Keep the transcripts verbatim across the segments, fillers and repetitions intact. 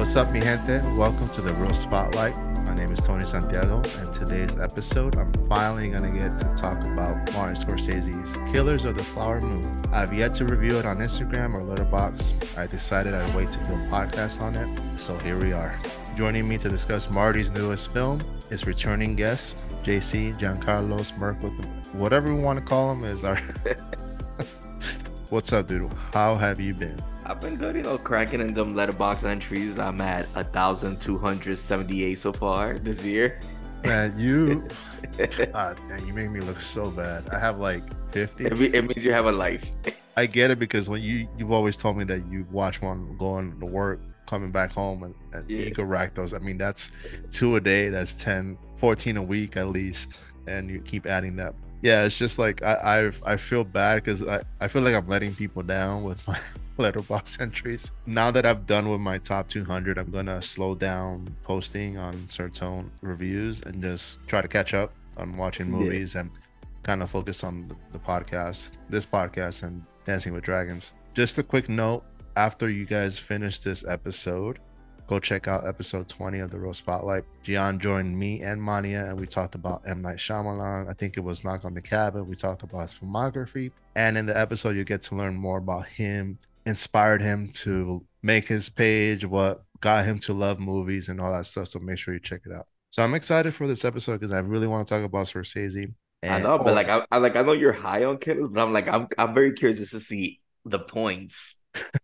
What's up, mi gente? Welcome to the Real Spotlight. My name is Tony Santiago, and today's episode, I'm finally going to get to talk about Martin Scorsese's Killers of the Flower Moon. I've yet to review it on Instagram or Letterboxd. I decided I'd wait to do a podcast on it, so here we are. Joining me to discuss Marty's newest film is returning guest, J C Giancarlos Merco, whatever we want to call him, is our... What's up, dude? How have you been? I've been good, you know, cracking in them letterbox entries. I'm at one thousand two hundred seventy-eight so far this year. Man, you... ah, man, you make me look so bad. I have like fifty. It, it means you have a life. I get it because when you, you've always told me that you watch one going to work, coming back home, and, and yeah. you can rack those. I mean, that's two a day. That's ten, fourteen a week at least. And you keep adding that. Yeah, it's just like I I, I feel bad because I, I feel like I'm letting people down with my letterbox entries. Now that I've done with my top two hundred, I'm gonna slow down posting on certain reviews and just try to catch up on watching movies yeah. and kind of focus on the, the podcast, this podcast, and Dancing with Dragons. Just a quick note, after you guys finish this episode, go check out episode twenty of The Real Spotlight. Gian joined me and Mania, and we talked about M. Night Shyamalan. I think it was Knock on the Cabin. We talked about his filmography. And in the episode, you get to learn more about him, inspired him to make his page, what got him to love movies and all that stuff. So make sure you check it out. So I'm excited for this episode because I really want to talk about Scorsese. And, I know, but oh, like I, I like I know you're high on Killers, but I'm like I'm I'm very curious just to see the points.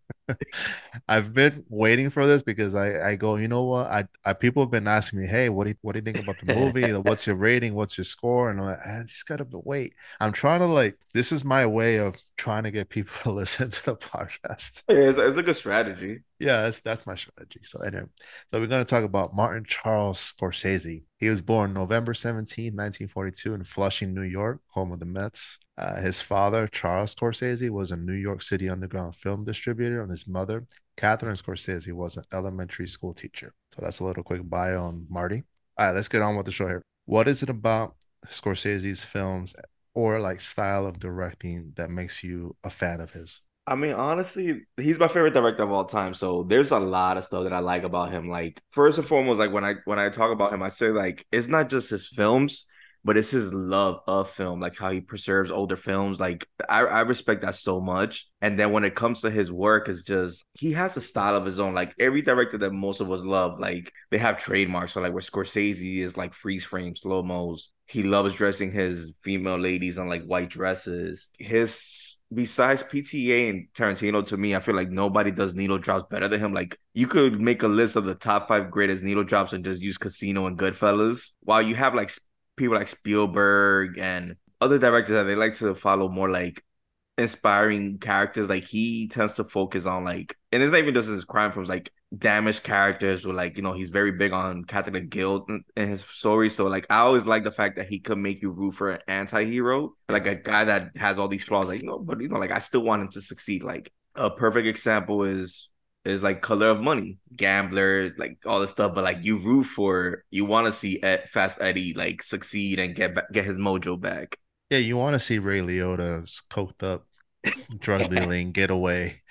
I've been waiting for this because I, I go, you know what? I, I people have been asking me, hey, what do you, what do you think about the movie? What's your rating? What's your score? And I'm like, I just gotta wait. I'm trying to like, this is my way of trying to get people to listen to the podcast. Yeah, it's, it's a good strategy. Yeah, that's that's my strategy. So anyway, so we're gonna talk about Martin Charles Scorsese. He was born November seventeenth, nineteen forty-two in Flushing, New York, home of the Mets. Uh, his father, Charles Scorsese, was a New York City underground film distributor, and his mother, Catherine Scorsese, was an elementary school teacher. So that's a little quick bio on Marty. All right, let's get on with the show here. What is it about Scorsese's films or like style of directing that makes you a fan of his? I mean, honestly, he's my favorite director of all time. So there's a lot of stuff that I like about him. Like first and foremost, like when I when I talk about him, I say like it's not just his films, but it's his love of film, like how he preserves older films. Like I, I respect that so much. And then when it comes to his work, it's just he has a style of his own. Like every director that most of us love, like they have trademarks. So like where Scorsese is like freeze frame, slow mos. He loves dressing his female ladies in like white dresses. His Besides P T A and Tarantino, to me, I feel like nobody does needle drops better than him. Like you could make a list of the top five greatest needle drops and just use Casino and Goodfellas, while you have like people like Spielberg and other directors that they like to follow more like inspiring characters. Like he tends to focus on like, and it's not even just his crime films, like damaged characters, or like, you know, he's very big on Catholic guilt in, in his stories. So like I always like the fact that he could make you root for an anti-hero, like a guy that has all these flaws, like, you know, but you know, like I still want him to succeed. Like a perfect example is is like Color of Money, gambler, like all this stuff, but like you root for, you want to see Ed, Fast Eddie like succeed and get back, get his mojo back. Yeah, you want to see Ray Liotta's coked up, drug dealing, get away.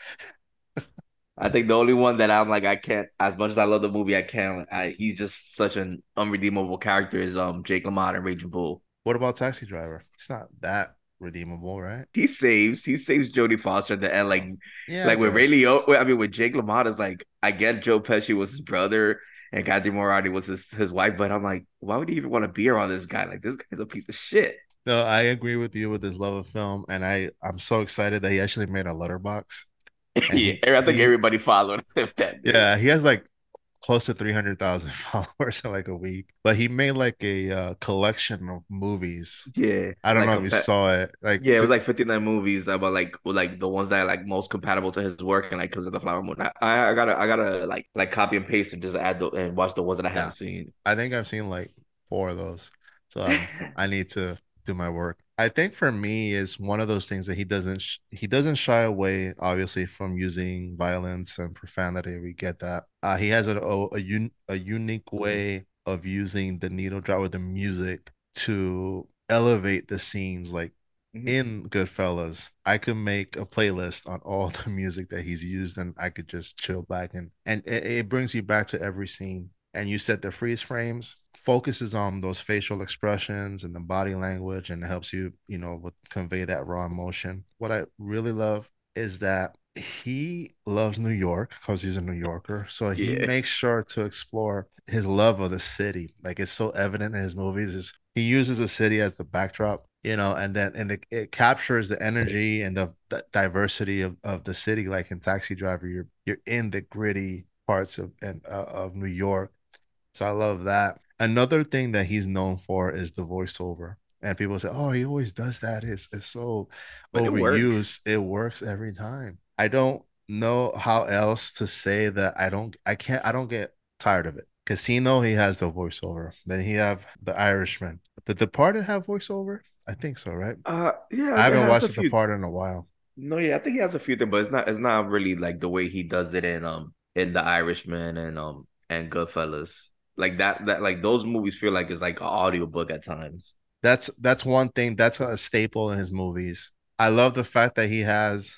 I think the only one that I'm like, I can't, as much as I love the movie, I can't, I, he's just such an unredeemable character is um Jake LaMotta and Raging Bull. What about Taxi Driver? He's not that redeemable, right? He saves, he saves Jodie Foster at the end, like, yeah, like with Ray Liotta, I mean, with Jake LaMotta's like, I get Joe Pesci was his brother and Kathy Morati was his, his wife, but I'm like, why would he even want to be around this guy? Like, this guy's a piece of shit. No, I agree with you with his love of film, and I, I'm so excited that he actually made a letterbox. Yeah, he, I think he, everybody followed him. That dude. Yeah, he has like close to three hundred thousand followers in like a week, but he made like a uh, collection of movies. Yeah, I don't like know if you saw it. Like, yeah, it was like fifty-nine movies about like like the ones that are like most compatible to his work, and like Killers of the Flower Moon. I, I gotta I gotta like like copy and paste and just add the, and watch the ones that I haven't yeah. seen. I think I've seen like four of those, so um, I need to do my work. I think for me is one of those things that he doesn't sh- he doesn't shy away, obviously, from using violence and profanity. We get that. Uh, he has a a, a, un- a unique way of using the needle drop with the music to elevate the scenes. Like Mhm. in Goodfellas, I could make a playlist on all the music that he's used, and I could just chill back and and it, it brings you back to every scene. And you set the freeze frames, focuses on those facial expressions and the body language, and it helps you, you know, with, convey that raw emotion. What I really love is that he loves New York because he's a New Yorker. So he Yeah. makes sure to explore his love of the city. Like it's so evident in his movies. Is he uses the city as the backdrop, you know, and then and it, it captures the energy and the, the diversity of, of the city. Like in Taxi Driver, you're you're in the gritty parts of and uh, of New York. So I love that. Another thing that he's known for is the voiceover. And people say, "Oh, he always does that. It's it's so But it works. overused. It works every time." I don't know how else to say that. I don't. I can't. I don't get tired of it. Casino, he has the voiceover. Then he have the Irishman. The Departed have voiceover. I think so, right? Uh, yeah, I it haven't has a watched The few. Departed in a while. No, yeah, I think he has a few things, but it's not it's not really like the way he does it in um in The Irishman and um and Goodfellas. Like that that like those movies feel like it's like an audiobook at times. That's that's one thing. That's a staple in his movies. I love the fact that he has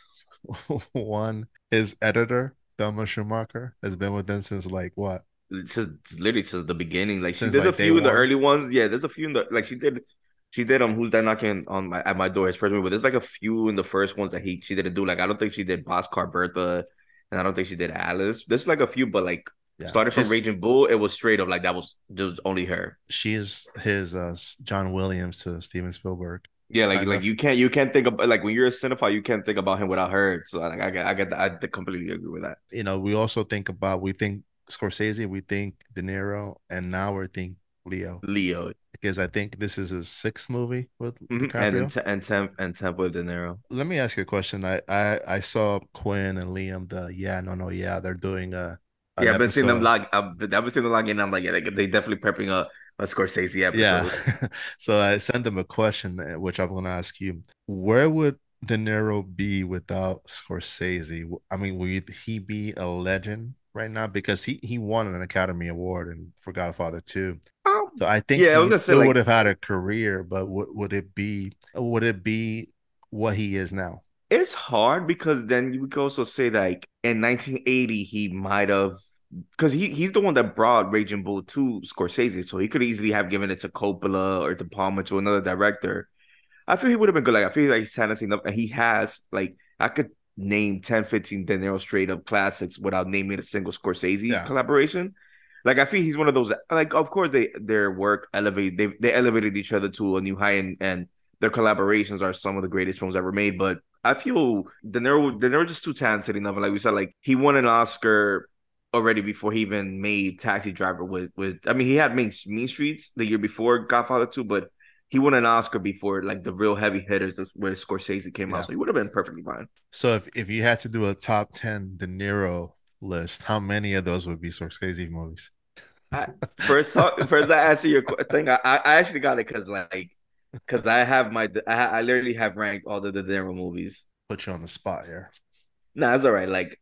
one. His editor, Thelma Schumacher, has been with them since like what? It's just it's literally since the beginning. Like she Since there's a like day few in the one. early ones. Yeah, there's a few in the like she did she did um Who's That Knocking on my at my door his first movie, but there's like a few in the first ones that he she didn't do. Like I don't think she did Boxcar Bertha, and I don't think she did Alice. There's like a few, but like Yeah, starting from she's Raging Bull, it was straight up like that was just only her. she's his uh John Williams to Steven Spielberg Yeah, like kind like of. you can't you can't think about like when you're a cinephile, you can't think about him without her. So like I get I get I completely agree with that. You know, we also think about we think Scorsese, we think De Niro, and now we're think Leo Leo. because I think this is his sixth movie with Mhm. And DiCaprio. and and Temp and Temp with De Niro. Let me ask you a question. I I, I saw Quinn and Liam. The yeah, no, no, yeah, they're doing a an Yeah, I've been seeing them episode. log. I've been, I've been seeing them log in. I'm like, yeah, they they definitely prepping a a Scorsese Yeah. episode. So I sent them a question, uh, which I'm going to ask you. Where would De Niro be without Scorsese? I mean, would he be a legend right now? Because he, he won an Academy Award and for Godfather two. Um, So I think yeah, I was he gonna say still would like have had a career, but would, would it be would it be what he is now? it's hard because then you could also say like in nineteen eighty he might have because he he's the one that brought Raging Bull to Scorsese, so he could easily have given it to Coppola or to Palmer to another director. I feel he would have been good. Like I feel like he's talented enough, and he has like I could name ten, fifteen De Niro straight up classics without naming a single Scorsese Yeah. collaboration. Like I feel he's one of those. Like of course they their work elevate they they elevated each other to a new height, and, and their collaborations are some of the greatest films ever made. But I feel De Niro De Niro just too talented enough. And like we said, like he won an Oscar already before he even made Taxi Driver with with. I mean he had made Mean Streets the year before Godfather two, but he won an Oscar before like the real heavy hitters where Scorsese came out, Yeah. so he would have been perfectly fine. So if, if you had to do a top ten De Niro list, how many of those would be Scorsese movies? I, first, first I answer your thing. I, I actually got it because like because I have my I, I literally have ranked all the De Niro movies. Put you on the spot here. Nah, it's all right. Like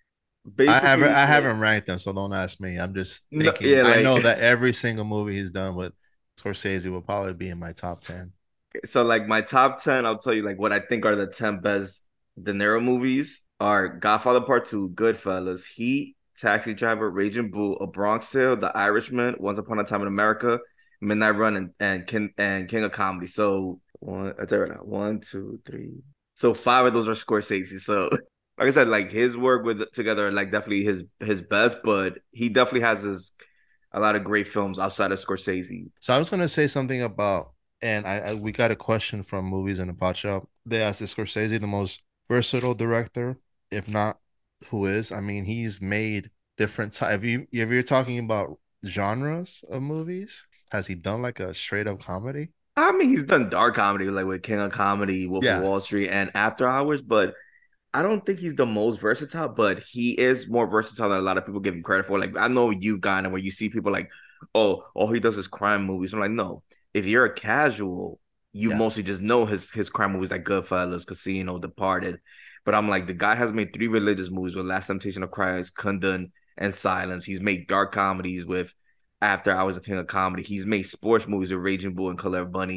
I haven't basically, I like haven't ranked them, so don't ask me. I'm just no, thinking. yeah, I like know that every single movie he's done with Scorsese will probably be in my top ten. so like my top ten. I'll tell you like what I think are the ten best De Niro movies are Godfather Part Two, Goodfellas, Heat, Taxi Driver, Raging Bull, A Bronx Tale, The Irishman, Once Upon a Time in America, Midnight Run, and and King and King of Comedy. So one, I tell you right now, one, two, three. So five of those are Scorsese. So like I said, like his work with together, like definitely his his best, but he definitely has his a lot of great films outside of Scorsese. So I was gonna say something about, and I, I we got a question from Movies in the Pot Shop. They asked, is Scorsese the most versatile director? If not, who is? I mean, he's made different type. If you if you're talking about genres of movies, has he done like a straight up comedy? I mean, he's done dark comedy like with King of Comedy, Wolf of Yeah, Wall Street, and After Hours, but I don't think he's the most versatile, but he is more versatile than a lot of people give him credit for. Like I know you, Ghana, where you see people like, oh, all he does is crime movies. I'm like, no. If you're a casual, you yeah, mostly just know his his crime movies like Goodfellas, Casino, Departed. But I'm like, the guy has made three religious movies with Last Temptation of Christ, Kundun, and Silence. He's made dark comedies with After Hours of King of Comedy. He's made sports movies with Raging Bull and Color Bunny.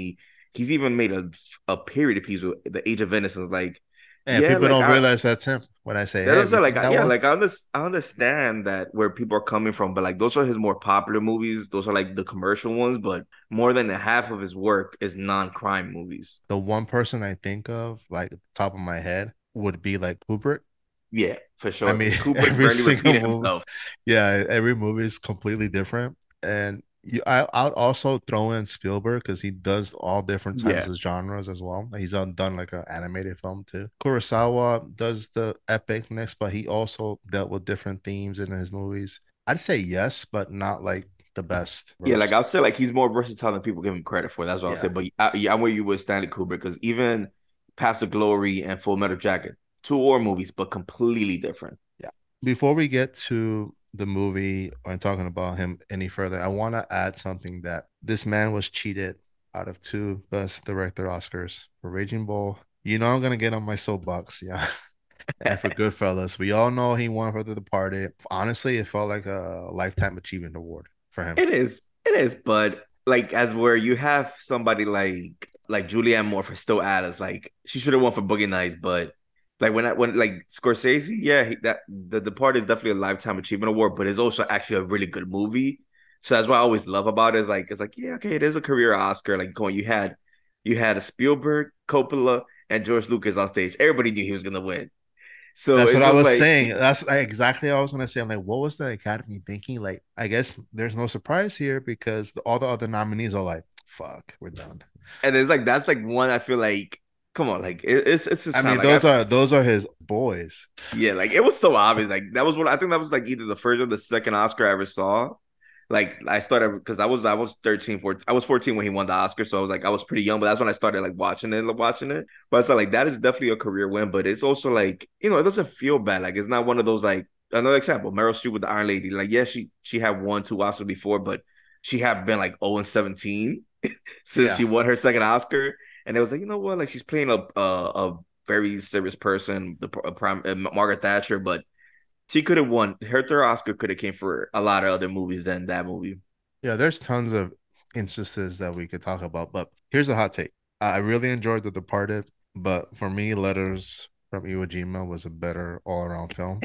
he's even made a a period piece with The Age of Innocence. Like, And yeah, people like don't I realize that's him when I say, that's "Hey, what I'm have you saying. Like, seen I- that yeah, one?" like I, under, I understand that where people are coming from, but like those are his more popular movies. Those are like the commercial ones, but more than half of his work is non-crime movies. The one person I think of, like at the top of my head, would be like Kubrick. Yeah, for I sure. mean, Because Kubrick every barely single repeated movie, himself. yeah, every movie is completely different. And you, I, I'd also throw in Spielberg because he does all different types Yeah, of genres as well. He's done done like an animated film too. Kurosawa does the epicness, but he also dealt with different themes in his movies. I'd say yes, but not like the best yeah. Like verse. I'll say, like he's more versatile than people give him credit for. That's what I'll say. Yeah. But I, yeah, I'm where you with Stanley Kubrick because even Paths of Glory and Full Metal Jacket, two war movies, but completely different. Yeah. Before we get to the movie and talking about him any further, I want to add something that this man was cheated out of two Best Director Oscars for Raging Bull. You know I'm gonna get on my soapbox, yeah. And for Goodfellas, we all know he won for The Departed. Honestly, it felt like a lifetime achievement award for him. It is, it is, but like as where you have somebody like like Julianne Moore for Still Alice, like she should have won for Boogie Nights, but like when I when like Scorsese, yeah, he, that The Departed is definitely a lifetime achievement award, but it's also actually a really good movie. So that's what I always love about it. Is like it's like yeah, okay, it is a career Oscar. Like going, you had you had a Spielberg, Coppola, and George Lucas on stage. Everybody knew he was gonna win. So That's what it's I just was like saying. That's exactly what I was gonna say. I'm like, what was the Academy thinking? Like, I guess there's no surprise here because the, all the other nominees are like, "Fuck, we're done." and it's like that's like one I feel like come on, like it, it's it's his I time. mean, Like I those are those are his boys. yeah, like it was so obvious. Like that was what I think that was like either the first or the second Oscar I ever saw. Like I started because I was I was thirteen, fourteen. I was fourteen when he won the Oscar, so I was like I was pretty young, but that's when I started like watching it, like, watching it. But it's like that is definitely a career win, but it's also like you know it doesn't feel bad. Like it's not one of those like another example, Meryl Streep with the Iron Lady. Like yeah, she she had won two Oscars before, but she had been like oh and seventeen since Yeah, she won her second Oscar, and it was like you know what, like she's playing a a, a very serious person, the a prime uh, Margaret Thatcher, but she could have won. Her third Oscar could have came for a lot of other movies than that movie. yeah. There's tons of instances that we could talk about, but here's a hot take. I really enjoyed The Departed, but for me, Letters from Iwo Jima was a better all-around film.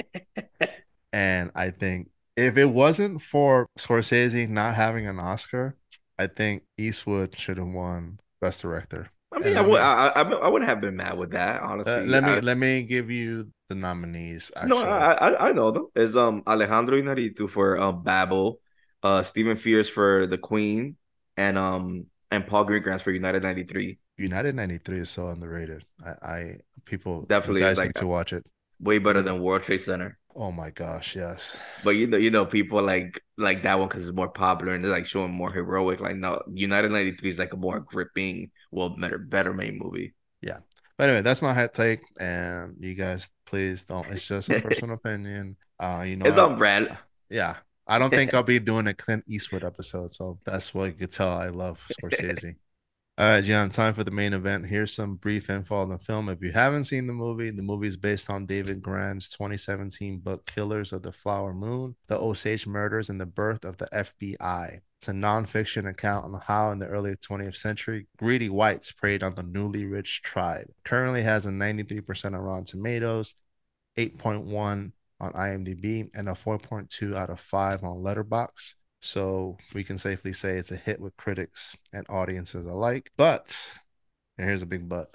And I think if it wasn't for Scorsese not having an Oscar, I think Eastwood should have won Best Director. I And mean, I let would, me I, I, I wouldn't have been mad with that, uh, honestly. let me I, let me give you the nominees no, actually. I, I, I know them. Is um Alejandro Inarritu for um Babel, uh Stephen Frears for The Queen, and um and Paul Greengrass for United ninety-three. United ninety-three is so underrated. I, I people you Definitely is guys like need to watch it. way better than World Trade Center. Oh my gosh, yes. But you know, you know, people like like that one because it's more popular and they're like showing more heroic. Like no, United ninety-three is like a more gripping, well, better, better made movie. Yeah. But anyway, that's my hot take. And you guys, please don't. It's just a personal opinion. Uh, you know, It's on brand. I, yeah. I don't think I'll be doing a Clint Eastwood episode. So that's what you could tell I love Scorsese. All right, John, time for the main event. Here's some brief info on the film. If you haven't seen the movie, the movie is based on David Grant's twenty seventeen book, Killers of the Flower Moon, The Osage Murders, and the Birth of the F B I. It's a nonfiction account on how, in the early twentieth century, greedy whites preyed on the newly rich tribe. Currently has a ninety-three percent on Rotten Tomatoes, eight point one on IMDb, and a four point two out of five on Letterboxd. So we can safely say it's a hit with critics and audiences alike. But, and here's a big but.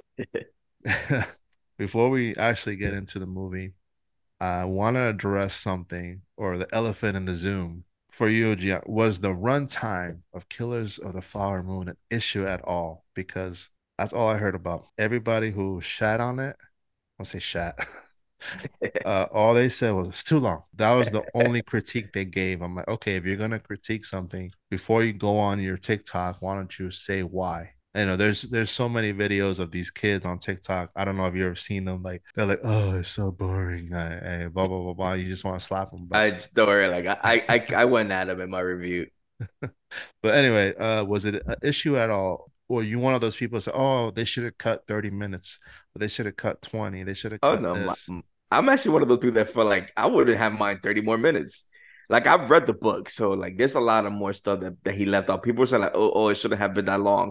Before we actually get into the movie, I want to address something, or the elephant in the Zoom. For you, Gian, was the runtime of Killers of the Flower Moon an issue at all? Because that's all I heard about. Everybody who shat on it, I'll say shat. Uh, all they said was it's too long. That was the only critique they gave. I'm like, okay, if you're gonna critique something before you go on your TikTok, why don't you say why? You know, there's there's so many videos of these kids on TikTok. I don't know if you've ever seen them. Like they're like, oh, it's so boring. I, I, blah blah blah blah. You just want to slap them. But I don't worry, like I, I I went at him in my review. but anyway, uh, was it an issue at all? Or you one of those people that say, oh, they should have cut thirty minutes, or they should have cut twenty, they should have Oh cut no, my, this. I'm actually one of those people that feel like I wouldn't have mine thirty more minutes. Like I've read the book, so like there's a lot of more stuff that, that he left out. People say like, oh, oh, it shouldn't have been that long.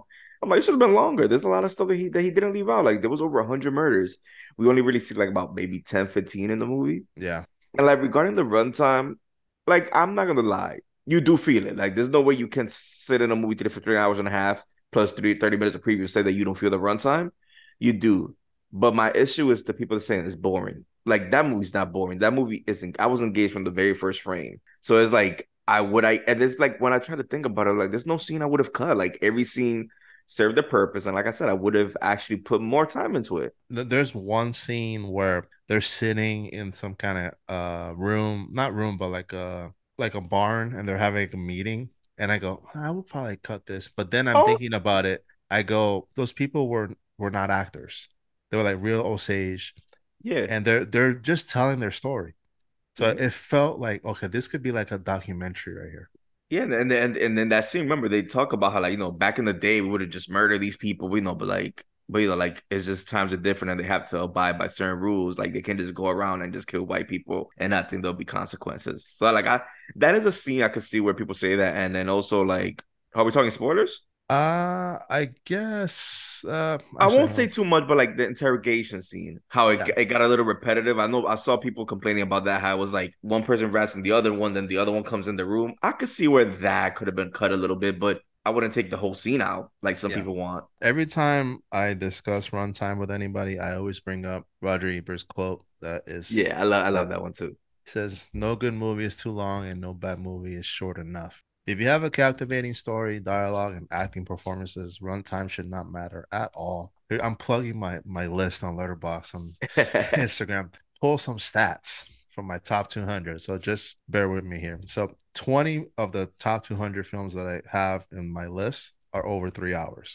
I'm like, it should have been longer. There's a lot of stuff that he that he didn't leave out. Like there was over one hundred murders. We only really see like about maybe ten, fifteen in the movie. Yeah. And like regarding the runtime, like I'm not gonna lie, you do feel it. Like there's no way you can sit in a movie theater for three hours and a half plus three, thirty minutes of preview say that you don't feel the runtime. You do. But my issue is the people that are saying it's boring. Like that movie's not boring. That movie isn't. I was engaged from the very first frame. So it's like I would I and it's like when I try to think about it, like there's no scene I would have cut. Like every scene served a purpose. And like I said, I would have actually put more time into it. There's one scene where they're sitting in some kind of uh room, not room, but like a like a barn, and they're having a meeting. And I go, I would probably cut this. But then I'm Oh, thinking about it. I go, those people were were not actors. They were like real Osage, yeah. and they're they're just telling their story. So Yeah. it felt like, okay, this could be like a documentary right here. Yeah, and then and then that scene, remember they talk about how like, you know, back in the day we would have just murdered these people, we know, but like but you know, like it's just times are different and they have to abide by certain rules. Like they can't just go around and just kill white people and not think there'll be consequences. So like I that is a scene I could see where people say that. And then also like, are we talking spoilers? Uh, I guess uh I actually won't hold say on. too much, but like the interrogation scene, how it, Yeah. it got a little repetitive. I know I saw people complaining about that, how it was like one person wrestling the other one, then the other one comes in the room. I could see where that could have been cut a little bit, but I wouldn't take the whole scene out like some Yeah. people want. Every time I discuss runtime with anybody, I always bring up Roger Ebert's quote that is Yeah, I love I love that that one too. he says, "No good movie is too long, and no bad movie is short enough." If you have a captivating story, dialogue, and acting performances, runtime should not matter at all. I'm plugging my my list on Letterboxd on Instagram. Pull some stats from my top two hundred. So just bear with me here. So twenty of the top two hundred films that I have in my list are over three hours.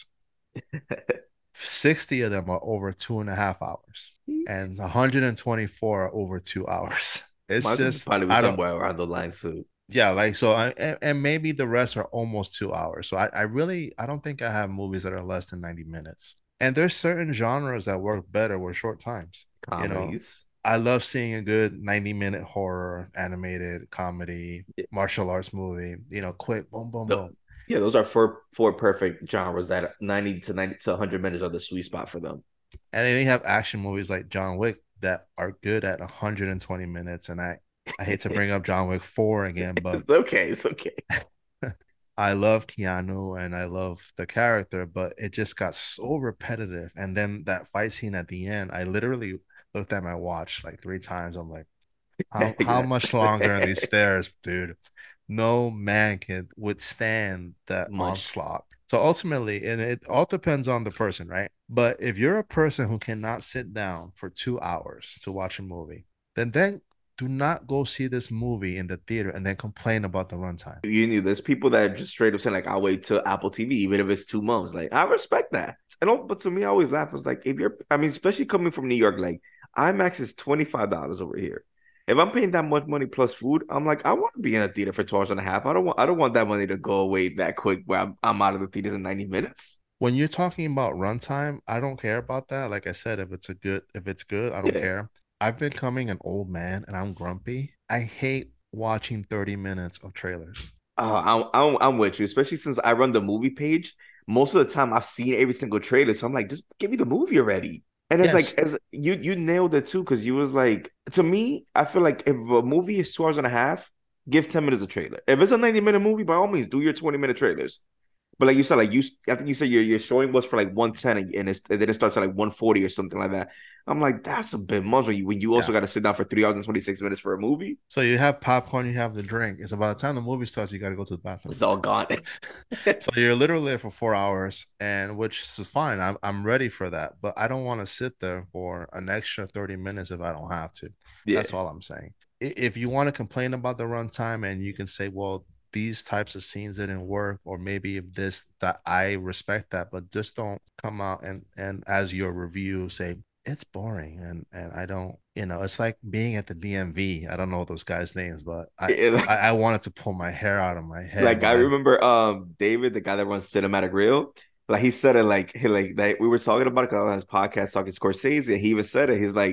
sixty of them are over two and a half hours, and one hundred twenty-four are over two hours. It's Mine could just, probably be I don't, somewhere around the lines too. yeah, like, so I, and, and maybe the rest are almost two hours. So I, I really, I don't think I have movies that are less than ninety minutes. And there's certain genres that work better with short times. You know, Comedies. I love seeing a good ninety minute horror, animated comedy, Yeah. martial arts movie, you know, quick, boom, boom, The, boom. yeah, those are four four perfect genres that ninety to ninety to one hundred minutes are the sweet spot for them. And then you have action movies like John Wick that are good at one hundred twenty minutes. And I, I hate to bring up John Wick four again, but It's okay. It's okay. I love Keanu and I love the character, but it just got so repetitive. And then that fight scene at the end, I literally looked at my watch like three times. I'm like, how how Yeah. much longer are these stairs, dude? No man can withstand that Much. onslaught. So ultimately, and it all depends on the person, right? But if you're a person who cannot sit down for two hours to watch a movie, then then do not go see this movie in the theater and then complain about the runtime. You knew there's people that just straight up saying like I'll wait till Apple T V even if it's two months. Like I respect that. I don't, but to me, I always laugh. It's like if you're, I mean, especially coming from New York, like IMAX is twenty five dollars over here. If I'm paying that much money plus food, I'm like I want to be in a theater for two hours and a half. I don't want I don't want that money to go away that quick where I'm, I'm out of the theaters in ninety minutes. When you're talking about runtime, I don't care about that. Like I said, if it's a good, if it's good, I don't Yeah. care. I've been becoming an old man and I'm grumpy. I hate watching thirty minutes of trailers. Uh, I'm, I'm I'm with you, especially since I run the movie page. Most of the time, I've seen every single trailer, so I'm like, just give me the movie already. And it's Yes. like, as you you nailed it too, because you was like, to me, I feel like if a movie is two hours and a half, give ten minutes of trailer. If it's a ninety minute movie, by all means, do your twenty minute trailers. But like you said, like you, I think you said your your showing was for like one ten, and, and, it's, and then it starts at like one forty or something like that. I'm like, that's a bit much when you when you also Yeah. got to sit down for three hours and twenty six minutes for a movie. So you have popcorn, you have the drink. It's about the time the movie starts, you got to go to the bathroom. It's all gone. So you're literally there for four hours, and which is fine. I'm I'm ready for that, but I don't want to sit there for an extra thirty minutes if I don't have to. That's Yeah, all I'm saying. If you want to complain about the runtime and you can say, well, these types of scenes didn't work, or maybe if this that I respect that, but just don't come out and and as your review say it's boring and and I don't, you know, it's like being at the D M V. I don't know those guys' names, but I It- I, I wanted to pull my hair out of my head like I when I remember um David, the guy that runs Cinematic Reel, like he said it like he like that we were talking about it on his podcast talking Scorsese, and he even said it. He's like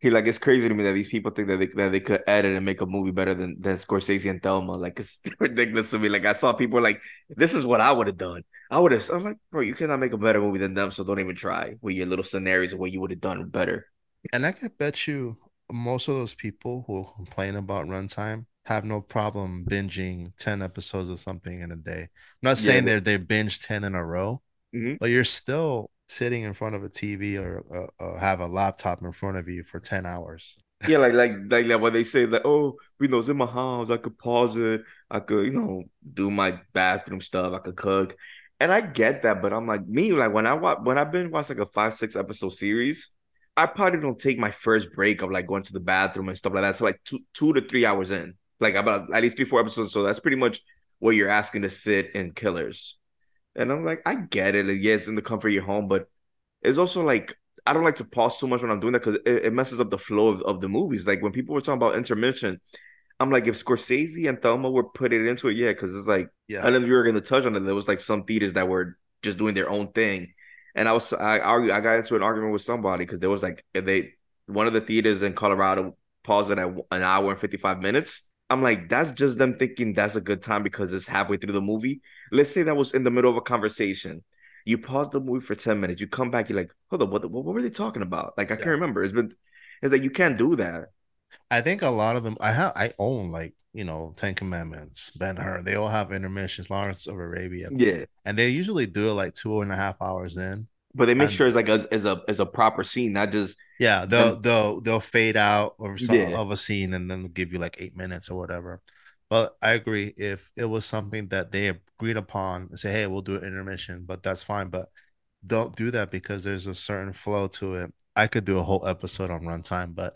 He like it's crazy to me that these people think that they that they could edit and make a movie better than than Scorsese and Thelma. Like it's ridiculous to me. Like I saw people like, this is what I would have done. I would have. I'm like, bro, you cannot make a better movie than them. So don't even try with your little scenarios of what you would have done better. And I could bet you most of those people who complain about runtime have no problem binging ten episodes of something in a day. I'm not Yeah. saying they they binge ten in a row, Mm-hmm. but you're still sitting in front of a T V or uh, uh, have a laptop in front of you for ten hours. Yeah, like like like like what they say, like, oh, you know, it's in my house. I could pause it. I could, you know, do my bathroom stuff. I could cook, and I get that. But I'm like me, like when I watch when I've been watch like a five six episode series, I probably don't take my first break of like going to the bathroom and stuff like that. So like two two to three hours in, like about at least three four episodes. So that's pretty much what you're asking to sit in Killers. And I'm like, I get it. Like, yes, in the comfort of your home, but it's also like I don't like to pause too much when I'm doing that because it, it messes up the flow of, of the movies. Like when people were talking about intermission, I'm like, if Scorsese and Thelma were put it into it, yeah, because it's like Yeah. I don't know if you were going to touch on it. There was like some theaters that were just doing their own thing, and I was I argue I got into an argument with somebody because there was like if they one of the theaters in Colorado paused it at an hour and fifty-five minutes. I'm like, that's just them thinking that's a good time because it's halfway through the movie. Let's say that was in the middle of a conversation. You pause the movie for ten minutes. You come back. You're like, hold on, what, what, what were they talking about? Like, I can't Yeah. remember. It's been, it's like, you can't do that. I think a lot of them I have I own like, you know, Ten Commandments, Ben Hur. They all have intermissions, Lawrence of Arabia. Yeah. And they usually do it like two and a half hours in. But they make And sure it's like as, as a as a proper scene, not just yeah, they'll them. they'll they'll fade out of some Yeah. of a scene and then they'll give you like eight minutes or whatever. But I agree if it was something that they agreed upon and say, hey, we'll do an intermission, but that's fine. But don't do that because there's a certain flow to it. I could do a whole episode on runtime, but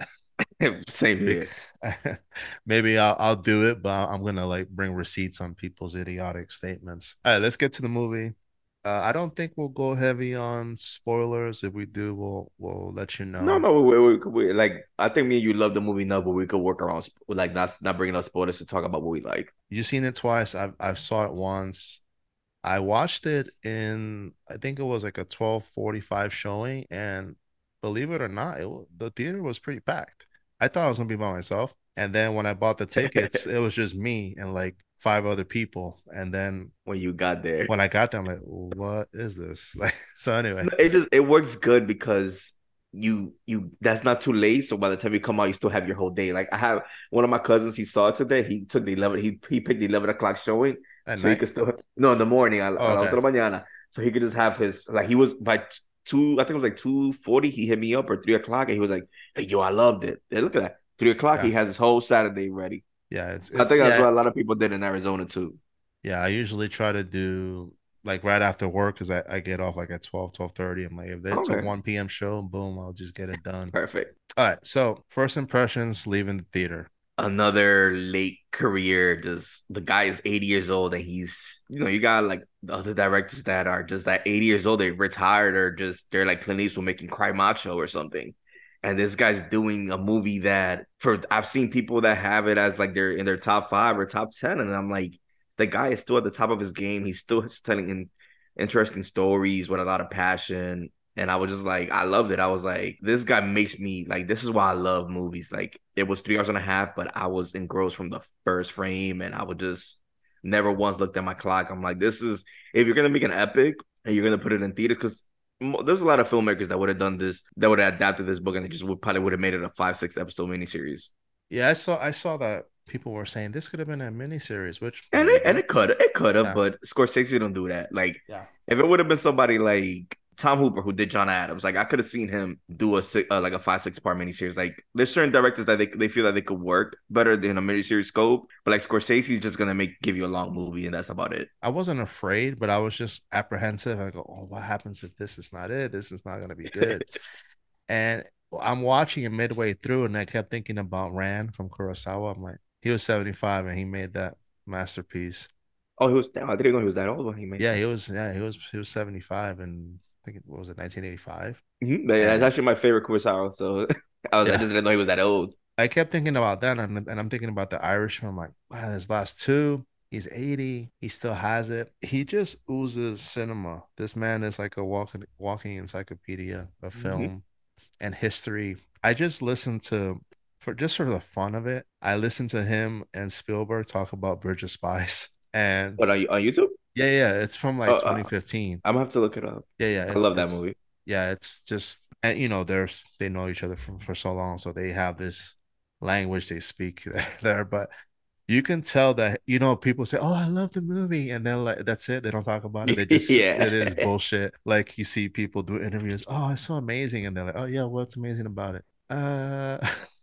Same here. maybe I'll I'll do it, but I'm gonna like bring receipts on people's idiotic statements. All right, let's get to the movie. Uh, I don't think we'll go heavy on spoilers. If we do, we'll we'll let you No, know. no, we, we, we, like I think me and you love the movie enough, but we could work around like not not bringing up spoilers to talk about what we like. You've seen it twice. I've I've saw it once. I watched it in I think it was like a twelve forty-five showing, and believe it or not, it wa- the theater was pretty packed. I thought I was gonna be by myself, and then when I bought the tickets, it was just me and like five other people. And then When you got there, when I got there, I'm like, what is this? Like, so anyway, it just it works good because you you that's not too late. So by the time you come out, you still have your whole day. Like I have one of my cousins, he saw it today. He took the eleven. He he picked the eleven o'clock showing, at so he night. could still no in the morning. A, a Oh, las okay. ocho de la mañana, so he could just have his like he was by t- two. I think it was like two forty. He hit me up or three o'clock, and he was like, "Hey, yo, I loved it." Hey, look at that. Three o'clock, he Yeah. has his whole Saturday ready. Yeah. It's So I it's think that's yeah. what a lot of people did in Arizona too. Yeah. I usually try to do like right after work because I, I get off like at twelve, twelve thirty. I'm like, if it's a Okay, one p m show, boom, I'll just get it done. perfect. All right. So first impressions leaving the theater. Another late career. Just the guy is eighty years old, and he's you know you got like the other directors that are just at eighty years old, they retired or just they're like Clint Eastwood making Cry Macho or something. And this guy's doing a movie that for I've seen people that have it as like they're in their top five or top ten, and I'm like, the guy is still at the top of his game. He's still telling in interesting stories with a lot of passion. And I was just like, I loved it. I was like, this guy makes me like, this is why I love movies. Like, it was three hours and a half, but I was engrossed from the first frame, and I would just never once looked at my clock. I'm like, this is if you're gonna make an epic and you're gonna put it in theaters, because there's a lot of filmmakers that would have done this, that would have adapted this book, and they just would probably would have made it a five, six episode miniseries. Yeah, I saw I saw that people were saying this could have been a miniseries, which And it and maybe. it could it could have, Yeah. but Scorsese don't do that. Like Yeah. if it would have been somebody like Tom Hooper who did John Adams, like I could have seen him do a six, uh, like a five six part miniseries. Like there's certain directors that they they feel that they could work better than a miniseries scope, but like Scorsese is just gonna make give you a long movie and that's about it. I wasn't afraid, but I was just apprehensive. I go, oh, what happens if this is not it? This is not gonna be good. And I'm watching it midway through, and I kept thinking about Rand from Kurosawa. I'm like, he was seventy-five and he made that masterpiece. Oh, he was damn, I didn't know he was that old when he made Yeah, that. he was. Yeah, he was. He was seventy-five, and I think it what was it nineteen eighty-five. Mm-hmm. That's And actually my favorite Kurosawa. So I was I yeah, just didn't know he was that old. I kept thinking about that, and, and I'm thinking about the Irishman. I'm like, wow, his last two. He's eighty. He still has it. He just oozes cinema. This man is like a walking walking encyclopedia of Mm-hmm. film and history. I just listened to for just for the fun of it. I listened to him and Spielberg talk about Bridge of Spies, and What on on YouTube? yeah, yeah, it's from Uh, like uh, twenty fifteen. I'm gonna have to look it up. Yeah, yeah, I it's love that it's movie. yeah, it's just and you know, there's they know each other for, for so long, so they have this language they speak there, but you can tell that you know people say, "Oh, I love the movie," and then like that's it. They don't talk about it. They just Yeah. it is bullshit. Like you see people do interviews. Oh, it's so amazing, and they're like, "Oh yeah, what's amazing about it?" Uh,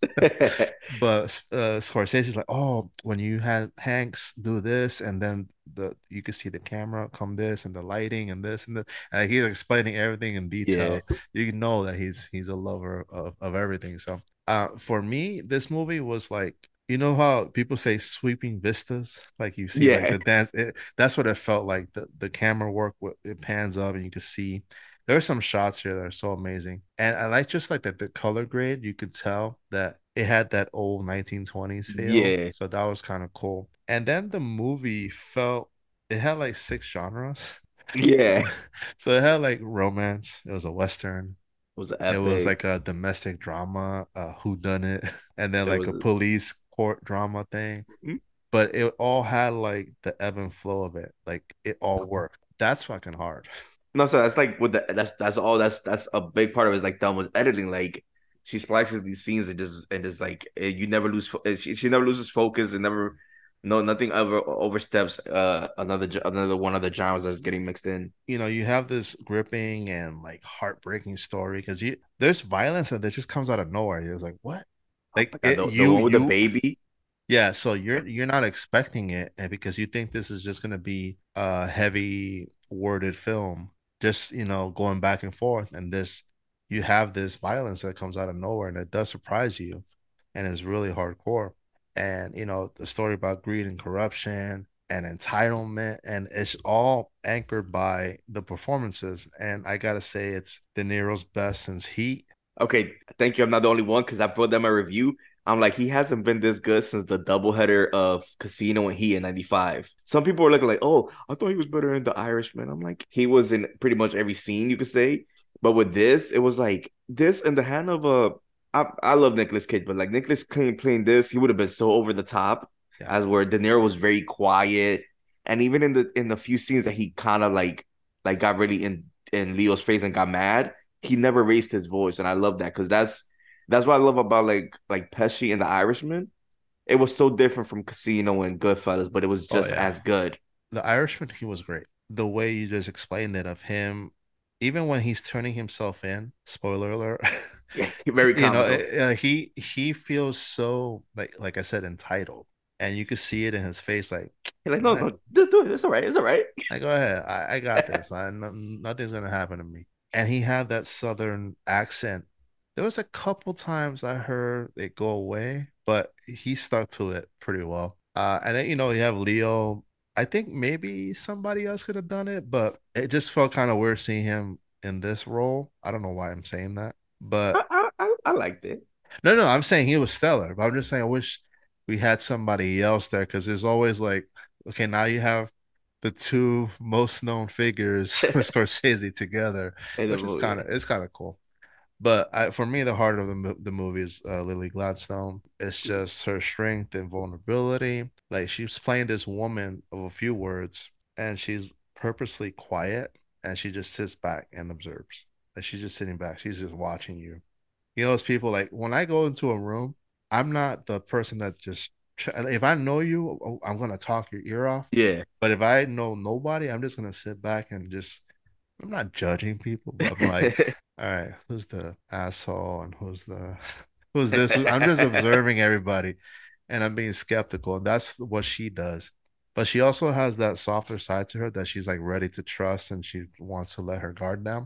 but uh, Scorsese's like, "Oh, when you had Hanks do this, and then the you could see the camera come this, and the lighting, and this, and the and he's explaining everything in Yeah. detail. You know that he's he's a lover of of everything. So, uh, for me, this movie was like." You know how people say sweeping vistas, like you see like Yeah. the dance. It, that's what it felt like. The the camera work, it pans up and you can see. There are some shots here that are so amazing, and I like just like that the color grade. You could tell that it had that old nineteen twenties feel, Yeah. so that was kind of cool. And then the movie felt it had like six genres. Yeah. It So it had like romance. It was a western. was an It was epic. like a domestic drama, uh, who done it, and then It like was a police court drama thing. mm, But it all had like the ebb and flow of it. Like it all worked. That's fucking hard. no, so that's like with the that's that's all that's that's a big part of it is like Dumb was editing. Like she splices these scenes and just and just like eh, you never lose fo- eh, she, she never loses focus and never no nothing ever oversteps uh another ge- another one of the genres that's getting mixed in. You know, you have this gripping and like heartbreaking story because you there's violence that just comes out of nowhere. You're like, what? Oh Like my god, it, the, the you one with the you baby. yeah, so you're you're not expecting it, and because you think this is just gonna be a heavy worded film, just you know, going back and forth, and this you have this violence that comes out of nowhere, and it does surprise you, and it's really hardcore. And you know, the story about greed and corruption and entitlement, and it's all anchored by the performances. And I gotta say, it's De Niro's best since Heat. Okay, thank you. I'm not the only one because I brought them a review. I'm like, he hasn't been this good since the doubleheader of Casino and He in ninety-five. Some people were looking like, oh, I thought he was better in The Irishman. I'm like, he was in pretty much every scene you could say. But with this, it was like this in the hand of a. I, I love Nicolas Cage, but like Nicolas Cage playing this, he would have been so over the top, Yeah. as where De Niro was very quiet. And even in the in the few scenes that he kind of like like got really in in Leo's face and got mad, he never raised his voice, and I love that because that's that's what I love about like like Pesci and The Irishman. It was so different from Casino and Goodfellas, but it was Oh just yeah. as good. The Irishman, he was great. The way you just explained it of him, even when he's turning himself in, spoiler alert, Yeah, very you know, comical. eh, uh, he he feels so like like I said, entitled, and you could see it in his face. Like, You're like, no, I, no, do, do it. It's all right. It's all right. I go ahead, I, I got this. I, no, nothing's gonna happen to me. And he had that southern accent. There was a couple times I heard it go away, but he stuck to it pretty well. Uh, and then you know you have Leo. I think maybe somebody else could have done it, but it just felt kind of weird seeing him in this role. I don't know why I'm saying that, I, but I, I, I liked it. no, no, I'm saying he was stellar. But I'm just saying I wish we had somebody else there because there's always like, okay, now you have the two most known figures with Scorsese together, In the which is kind movie. of it's kind of cool. But I, for me, the heart of the the movie is uh, Lily Gladstone. It's just her strength and vulnerability. Like she's playing this woman of a few words, and she's purposely quiet, and she just sits back and observes. Like she's just sitting back. She's just watching you. You know, those people like when I go into a room, I'm not the person that just if I know you, oh, I'm gonna talk your ear off. Yeah. But if I know nobody, I'm just gonna sit back and just I'm not judging people, but I'm like, all right, who's the asshole and who's the who's this? I'm just observing everybody and I'm being skeptical. And that's what she does. But she also has that softer side to her that she's like ready to trust and she wants to let her guard down.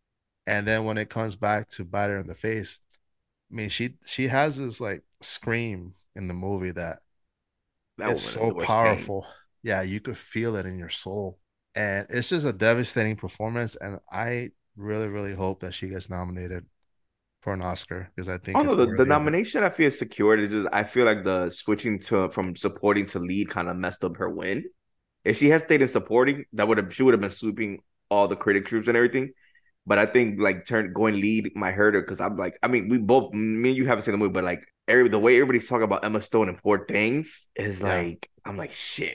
And then when it comes back to bite her in the face, I mean, she she has this like scream in the movie that That it's woman is so the worst pain. powerful. Yeah, you could feel it in your soul. And it's just a devastating performance. And I really, really hope that she gets nominated for an Oscar because I Oh think no, it's the, the worthy of it. nomination I feel is secured. It just I feel like the switching to from supporting to lead kind of messed up her win. If she had stayed in supporting, that would have she would have been sweeping all the critic groups and everything. But I think like turn going lead might hurt her because I'm like, I mean, we both, me and you haven't seen the movie, but like every the way everybody's talking about Emma Stone and Poor Things is Yeah, like, I'm like, shit.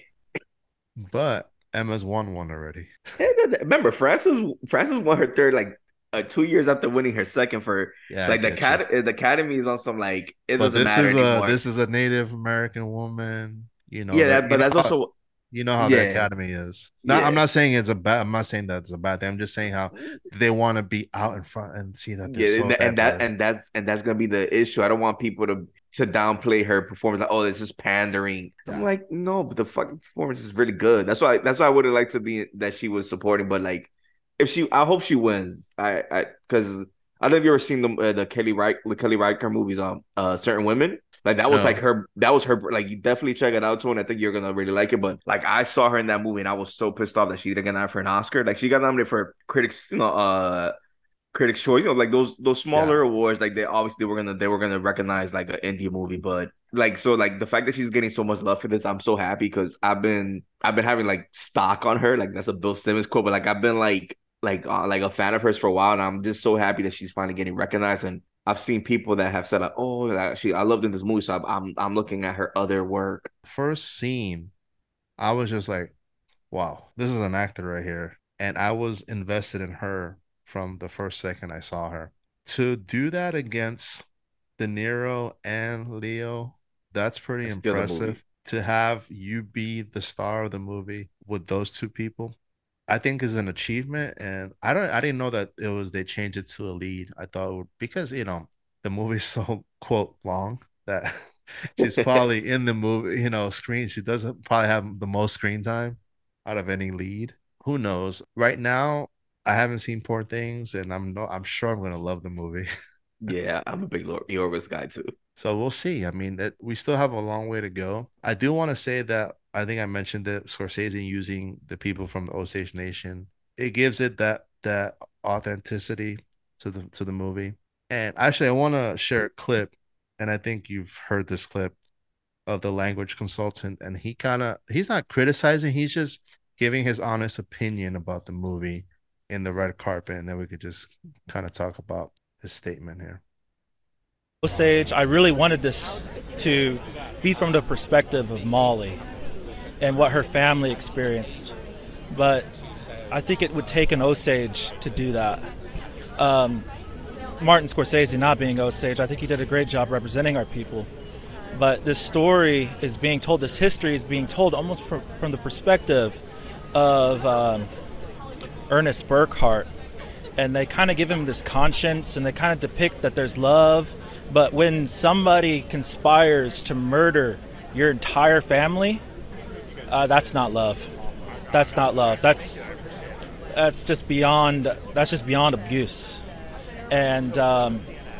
but Emma's won one already. Remember, Frances Frances won her third like uh, two years after winning her second for Yeah, I like the get you. cat the Academy is on some like it But doesn't this matter is a anymore. this is a Native American woman. You know Yeah, that that you but know that's how also you know how the yeah, academy is. Now I'm yeah. not saying it's a bad. I'm not saying that's a bad thing. I'm just saying how they want to be out in front and see that they're Yeah, so and, and that diverse. and that's and that's gonna be the issue. I don't want people to to downplay her performance. Like, oh, this is pandering. I'm Yeah. like, no, but the fucking performance is really good. That's why that's why I would have liked to be that she was supporting. But like, if she, I hope she wins. I I because I don't know if you ever seen the uh, the Kelly Reich the Kelly Riker movies on uh Certain Women. Like that was like No. her. That was her. Like you definitely check it out too, and I think you're gonna really like it. But like I saw her in that movie, and I was so pissed off that she didn't get nominated for an Oscar. Like she got nominated for critics, you know, uh Critics' Choice, you know, like those those smaller Yeah. awards, like they obviously they were gonna they were gonna recognize like an indie movie, but like so like the fact that she's getting so much love for this, I'm so happy because I've been I've been having like stock on her, like that's a Bill Simmons quote, but like I've been like like uh, like a fan of hers for a while, and I'm just so happy that she's finally getting recognized. And I've seen people that have said like, oh, like, she I loved in this movie, so I'm I'm, I'm looking at her other work. First scene, I was just like, wow, this is an actor right here. And I was invested in her from the first second I saw her. To do that against De Niro and Leo, that's pretty That's still the movie. impressive. To have you be the star of the movie with those two people, I think is an achievement. And I don't I didn't know that it was they changed it to a lead. I thought it would, because you know the movie's so quote long that she's probably in the movie, you know, screen. She doesn't probably have the most screen time out of any lead. Who knows? Right now, I haven't seen Poor Things, and I'm no, I'm sure I'm gonna love the movie. Yeah, I'm a big Lord Yorgos guy too. So we'll see. I mean, that we still have a long way to go. I do want to say that I think I mentioned that Scorsese using the people from the Osage Nation, it gives it that that authenticity to the to the movie. And actually, I want to share a clip, and I think you've heard this clip of the language consultant, and he kind of he's not criticizing, he's just giving his honest opinion about the movie in the red carpet, and then we could just kind of talk about his statement here. Osage, I really wanted this to be from the perspective of Molly and what her family experienced, but I think it would take an Osage to do that. Um, Martin Scorsese not being Osage, I think he did a great job representing our people. But this story is being told, this history is being told almost from, from the perspective of um, Ernest Burkhart. And they kind of give him this conscience and they kind of depict that there's love. But when somebody conspires to murder your entire family, uh, that's not love. That's not love. That's that's just beyond. That's just beyond abuse. And um,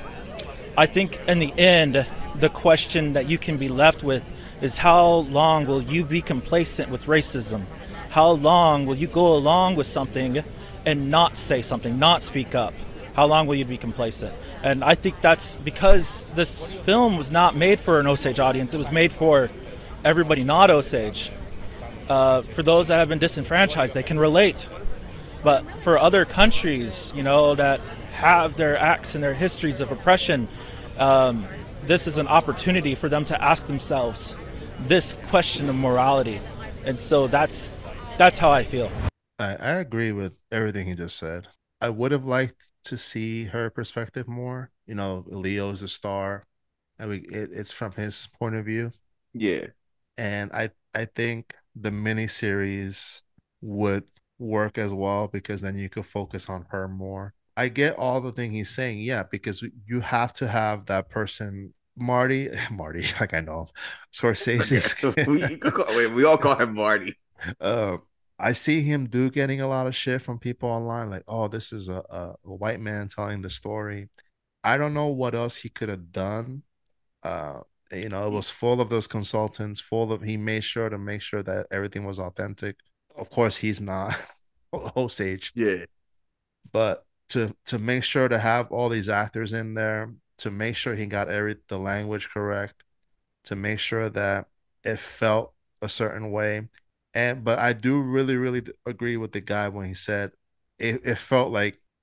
I think in the end, the question that you can be left with is how long will you be complacent with racism? How long will you go along with something and not say something, not speak up? How long will you be complacent? And I think that's because this film was not made for an Osage audience. It was made for everybody not Osage. Uh, for those that have been disenfranchised, they can relate. But for other countries, you know, that have their acts and their histories of oppression, um, this is an opportunity for them to ask themselves this question of morality. And so that's that's how I feel. I, I agree with everything he just said. I would have liked to see her perspective more. You know, Leo's a star, and we it, it's from his point of view. Yeah. And I I think the miniseries would work as well because then you could focus on her more. I get all the thing he's saying, yeah, because you have to have that person, Marty, Marty, like I know him, Scorsese. we, call, wait, we all call him Marty. uh, I see him do getting a lot of shit from people online, like, oh, this is a, a, a white man telling the story. I don't know what else he could have done. Uh, you know, it was full of those consultants, full of he made sure to make sure that everything was authentic. Of course, he's not Osage, Yeah. but to to make sure to have all these actors in there, to make sure he got every the language correct, to make sure that it felt a certain way. And but I do really, really agree with the guy when he said it, it felt like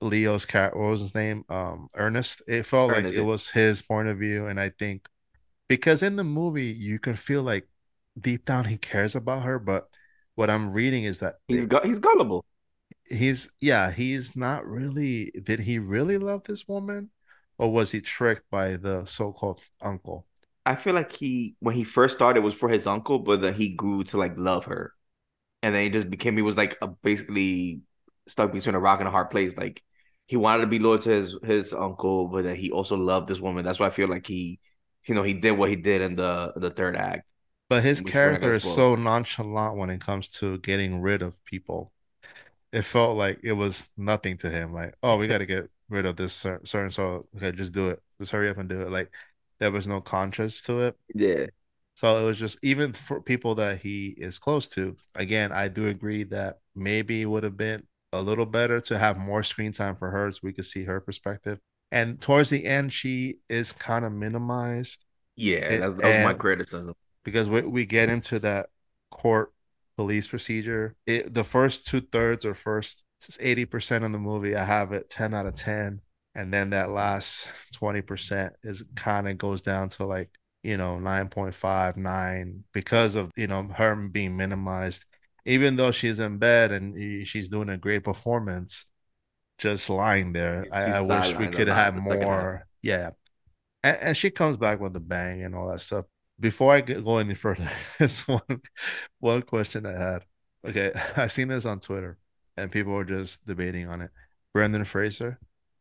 Leo's cat, what was his name? Um, Ernest. It felt like Ernest, it yeah. was his point of view, and I think because in the movie you can feel like deep down he cares about her, but what I'm reading is that He's got he's gullible. he's yeah, he's not really, did he really love this woman, or was he tricked by the so-called uncle? I feel like he when he first started it was for his uncle, but then he grew to like love her, and then he just became he was like a, basically stuck between a rock and a hard place. Like he wanted to be loyal to his his uncle, but then he also loved this woman. That's why I feel like he, you know, he did what he did in the the third act, But his which we're not character gonna is spoil. so nonchalant when it comes to getting rid of people. It felt like it was nothing to him. Like, oh, we got to get rid of this cer- certain, so okay, just do it. Just hurry up and do it. Like, there was no conscience to it. Yeah, So it was just, even for people that he is close to. Again, I do agree that maybe it would have been a little better to have more screen time for her so we could see her perspective. And towards the end, she is kind of minimized. yeah, It, that's that was my and criticism. because we, we get into that court police procedure. It, the first two thirds or first eighty percent of the movie, I have it ten out of ten. And then that last twenty percent is kind of goes down to like, you know, nine point five, nine, because of, you know, her being minimized. Even though she's in bed and she's doing a great performance, just lying there, He's, I, I he's wish we sidelined a could lot have in the second half. more. Yeah, and, and she comes back with a bang and all that stuff. Before I get, go any further, this one one question I had. Okay, I seen this on Twitter, and people were just debating on it. Brendan Fraser.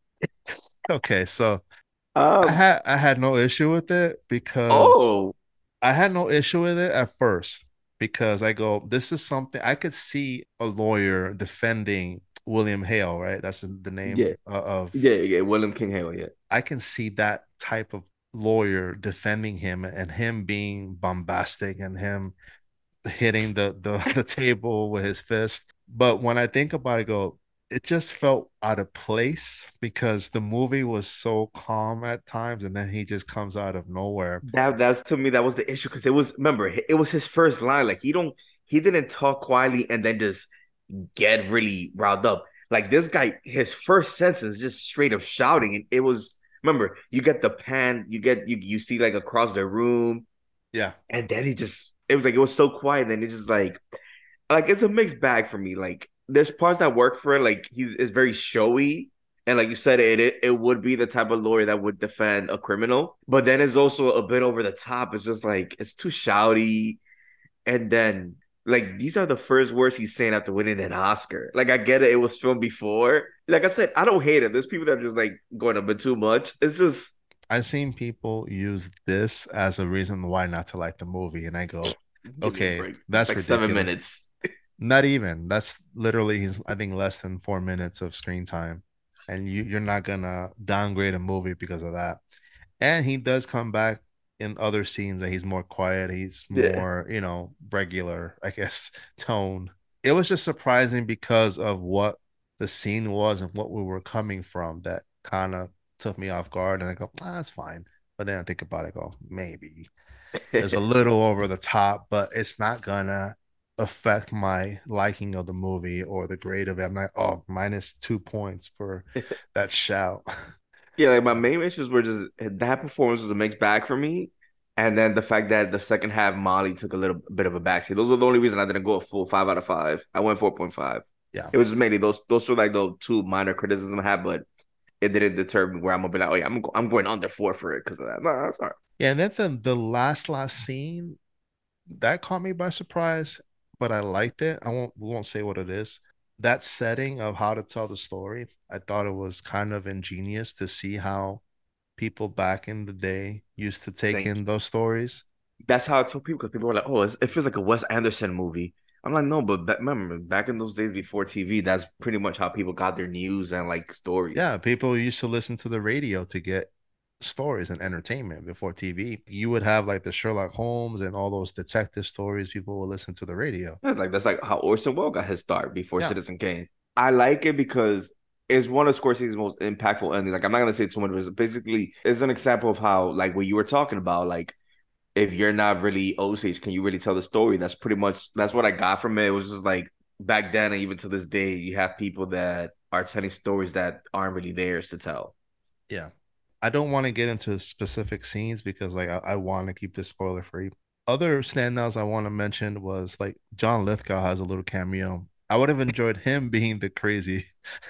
Okay, so I Um. had I had no issue with it because Oh. I had no issue with it at first because I go, this is something I could see a lawyer defending William Hale, right? That's the name Yeah. uh, of. Yeah. Yeah. William King Hale. Yeah. I can see that type of lawyer defending him and him being bombastic and him hitting the the, the table with his fist. But when I think about it, I go, it just felt out of place because the movie was so calm at times, and then he just comes out of nowhere. That that's to me that was the issue because it was remember it was his first line. Like he don't he didn't talk quietly and then just get really riled up. Like this guy, his first sentence just straight up shouting, and it was remember you get the pan, you get you you see like across the room, Yeah. and then he just it was like it was so quiet, and it just like like it's a mixed bag for me. Like there's parts that work for it. Like he's is very showy, and like you said, it, it it would be the type of lawyer that would defend a criminal. But then it's also a bit over the top. It's just like it's too shouty, and then like these are the first words he's saying after winning an Oscar. Like I get it, it was filmed before. Like I said, I don't hate it. There's people that are just like going a bit too much. It's just I've seen people use this as a reason why not to like the movie, and I go, give me a okay, break. It's that's like seven ridiculous. minutes. Not even. That's literally, I think, less than four minutes of screen time, and you you're not gonna downgrade a movie because of that. And he does come back in other scenes that he's more quiet. He's Yeah. more, you know, regular, I guess, tone. It was just surprising because of what the scene was and what we were coming from that kind of took me off guard. And I go, ah, that's fine. But then I think about it, I go, maybe it's a little over the top, but it's not gonna affect my liking of the movie or the grade of it. I'm like, oh, minus two points for that shout. Yeah, like my main issues were just that performance was a mixed bag for me. And then the fact that the second half Molly took a little bit of a backseat. Those are the only reason I didn't go a full five out of five. I went four point five. Yeah. It was just mainly those those were like the two minor criticisms I had, but it didn't deter me where I'm gonna be like, oh yeah, I'm I'm going under four for it because of that. No, that's all right. Yeah, and then the, the last last scene that caught me by surprise, but I liked it. I won't we won't say what it is. That setting of how to tell the story, I thought it was kind of ingenious to see how people back in the day used to take Thank in you. those stories. That's how I told people because people were like, oh, it's, it feels like a Wes Anderson movie. I'm like, no, but remember, back in those days before T V, that's pretty much how people got their news and like stories. Yeah, people used to listen to the radio to get stories and entertainment before T V. You would have like the Sherlock Holmes and all those detective stories. People would listen to the radio. That's like that's like how Orson Welles got his start before Yeah. Citizen Kane. I like it because it's one of Scorsese's most impactful endings. Like I'm not gonna say too much, but basically it's an example of how like what you were talking about, like if you're not really Osage, can you really tell the story? That's pretty much that's what I got from it. It was just like back then and even to this day, you have people that are telling stories that aren't really theirs to tell. Yeah. I don't want to get into specific scenes because like I, I want to keep this spoiler free. Other standouts I want to mention was like John Lithgow has a little cameo. I would have enjoyed him being the crazy,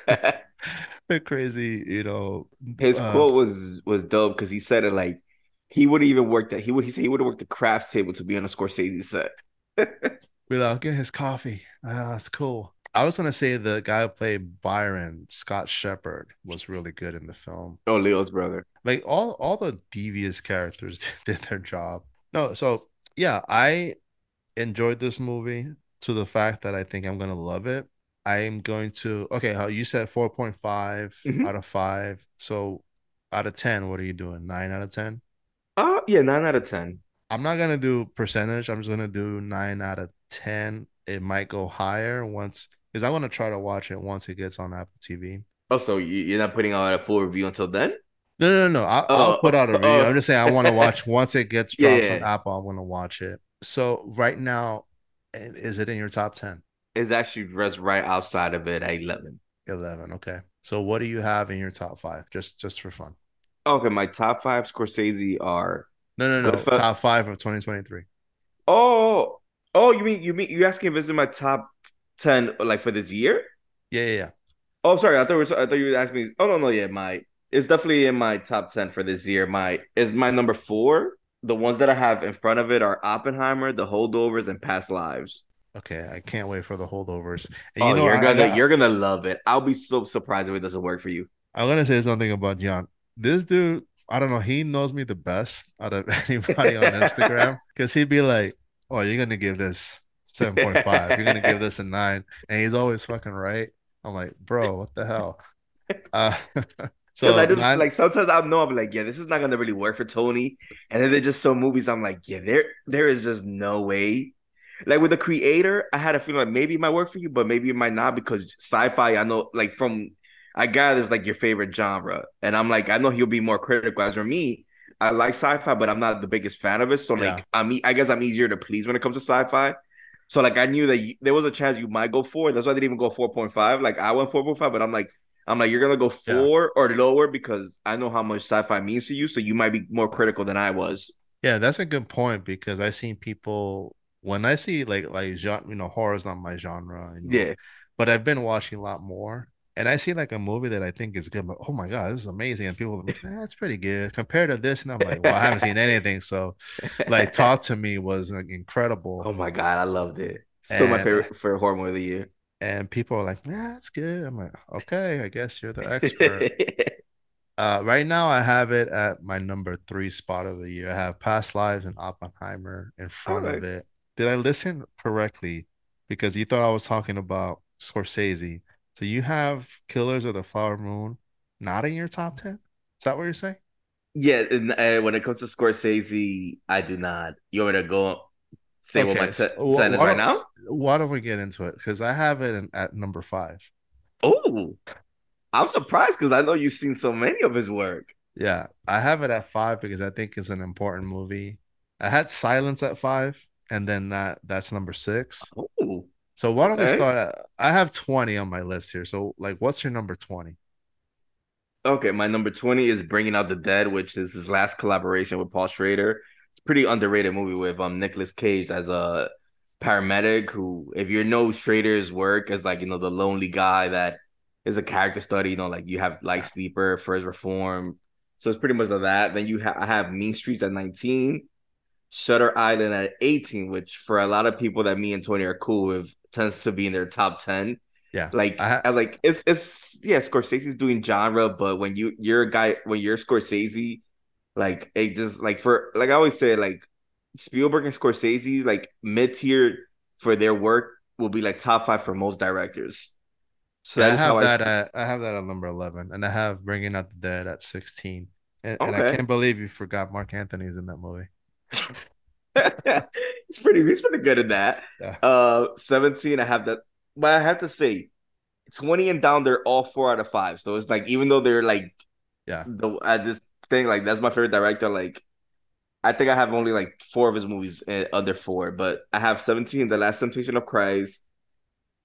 the crazy, you know. His Uh, quote was was dope because he said it like he would even work that he would he said he would have worked the crafts table to be on a Scorsese set. without getting his coffee. Ah, that's cool. I was gonna say the guy who played Byron, Scott Shepard, was really good in the film. Oh, Leo's brother. Like all all the devious characters did their job. No, so yeah, I enjoyed this movie to the fact that I think I'm gonna love it. I am going to okay, how you said four point five Mm-hmm. out of five. So out of ten, what are you doing? Nine out of ten? Oh yeah, nine out of ten. I'm not gonna do percentage. I'm just gonna do nine out of ten. It might go higher once because I want to try to watch it once it gets on Apple T V. Oh, so you, you're not putting out a full review until then? No, no, no, no. I'll, I'll Oh, put out a oh, review. I'm oh. just saying I want to watch once it gets Yeah, drops on yeah. Apple. I want to watch it. So right now, i- is it in your top ten? It's actually just right outside of it at eleven. eleven. Okay. So what do you have in your top five? Just just for fun. Okay, my top five Scorsese are No, no, no. Goodfellas. Top five of twenty twenty-three. Oh, oh, you mean you mean you asking if it's in my top ten like for this year? Yeah, yeah, yeah. Oh, sorry, I thought we were, I thought you were asking me. Oh no, no, yeah, my it's definitely in my top ten for this year. My is my number four. The ones that I have in front of it are Oppenheimer, The Holdovers, and Past Lives. Okay, I can't wait for the holdovers. And you Oh, know, you're I, I gonna got you're gonna love it. I'll be so surprised if it doesn't work for you. I'm gonna say something about John. This dude, I don't know, he knows me the best out of anybody on Instagram because he'd be like, "Oh, you're gonna give this seven point five. You're gonna give this a nine," and he's always fucking right. I'm like, bro, what the hell? Uh, Because I so just nine. like sometimes I know I'm like, yeah, this is not gonna really work for Tony. And then there's just some movies I'm like, yeah, there there is just no way. Like with the creator, I had a feeling like maybe it might work for you, but maybe it might not because sci-fi, I know like from I got is like your favorite genre. And I'm like, I know he'll be more critical. As for me, I like sci-fi, but I'm not the biggest fan of it. So Yeah, like I'm e- I guess I'm easier to please when it comes to sci-fi. So like I knew that you, there was a chance you might go four. That's why I didn't even go four point five. Like I went four point five, but I'm like, I'm like, you're gonna go yeah, four or lower because I know how much sci-fi means to you. So you might be more critical than I was. yeah. That's a good point because I seen people when I see like like genre, you know, horror is not my genre, you know, Yeah. but I've been watching a lot more. And I see like a movie that I think is good, but oh my God, this is amazing. And people are like, eh, that's pretty good compared to this. And I'm like, well, I haven't seen anything. So like Talk to Me was like incredible. Oh my God, I loved it. Still my And favorite favorite horror movie of the year. and people are like, yeah, that's good. I'm like, okay, I guess you're the expert. Uh, right now I have it at my number three spot of the year. I have Past Lives and Oppenheimer in All front of right. it. Did I listen correctly? Because you thought I was talking about Scorsese. So you have Killers of the Flower Moon not in your top ten? Is that what you're saying? Yeah, and, uh, when it comes to Scorsese, I do not. You want me to go say what my Okay, te- so wh- ten is why right don't now? why don't we get into it? Because I have it in, at number five. Oh, I'm surprised because I know you've seen so many of his work. Yeah, I have it at five because I think it's an important movie. I had Silence at five, and then that that's number six. Oh, So why don't we okay. start at, I have twenty on my list here. So like what's your number twenty? Okay, my number twenty is Bringing Out the Dead, which is his last collaboration with Paul Schrader. It's a pretty underrated movie with um Nicolas Cage as a paramedic who, if you know Schrader's work as like, you know, the lonely guy that is a character study, you know, like you have Light Sleeper, First Reform. So it's pretty much of that. Then you ha- I have Mean Streets at nineteen, Shutter Island at eighteen, which for a lot of people that me and Tony are cool with tends to be in their top ten. Yeah. I Like ha I like it's it's yeah, Scorsese's doing genre, but when you you're a guy when you're Scorsese, like it just like for like I always say, like Spielberg and Scorsese, like mid tier for their work will be like top five for most directors. So yeah, that I is how have I that see. at I have that at number eleven and I have Bringing Out the Dead at sixteen. And and I Okay. can't believe you forgot Mark Anthony's in that movie. He's pretty he's pretty good at that. Yeah. Uh seventeen, I have that, but I have to say twenty and down, they're all four out of five. So it's like even though they're like Yeah. the at this thing, like that's my favorite director. Like I think I have only like four of his movies uh, under four, but I have seventeen, The Last Temptation of Christ,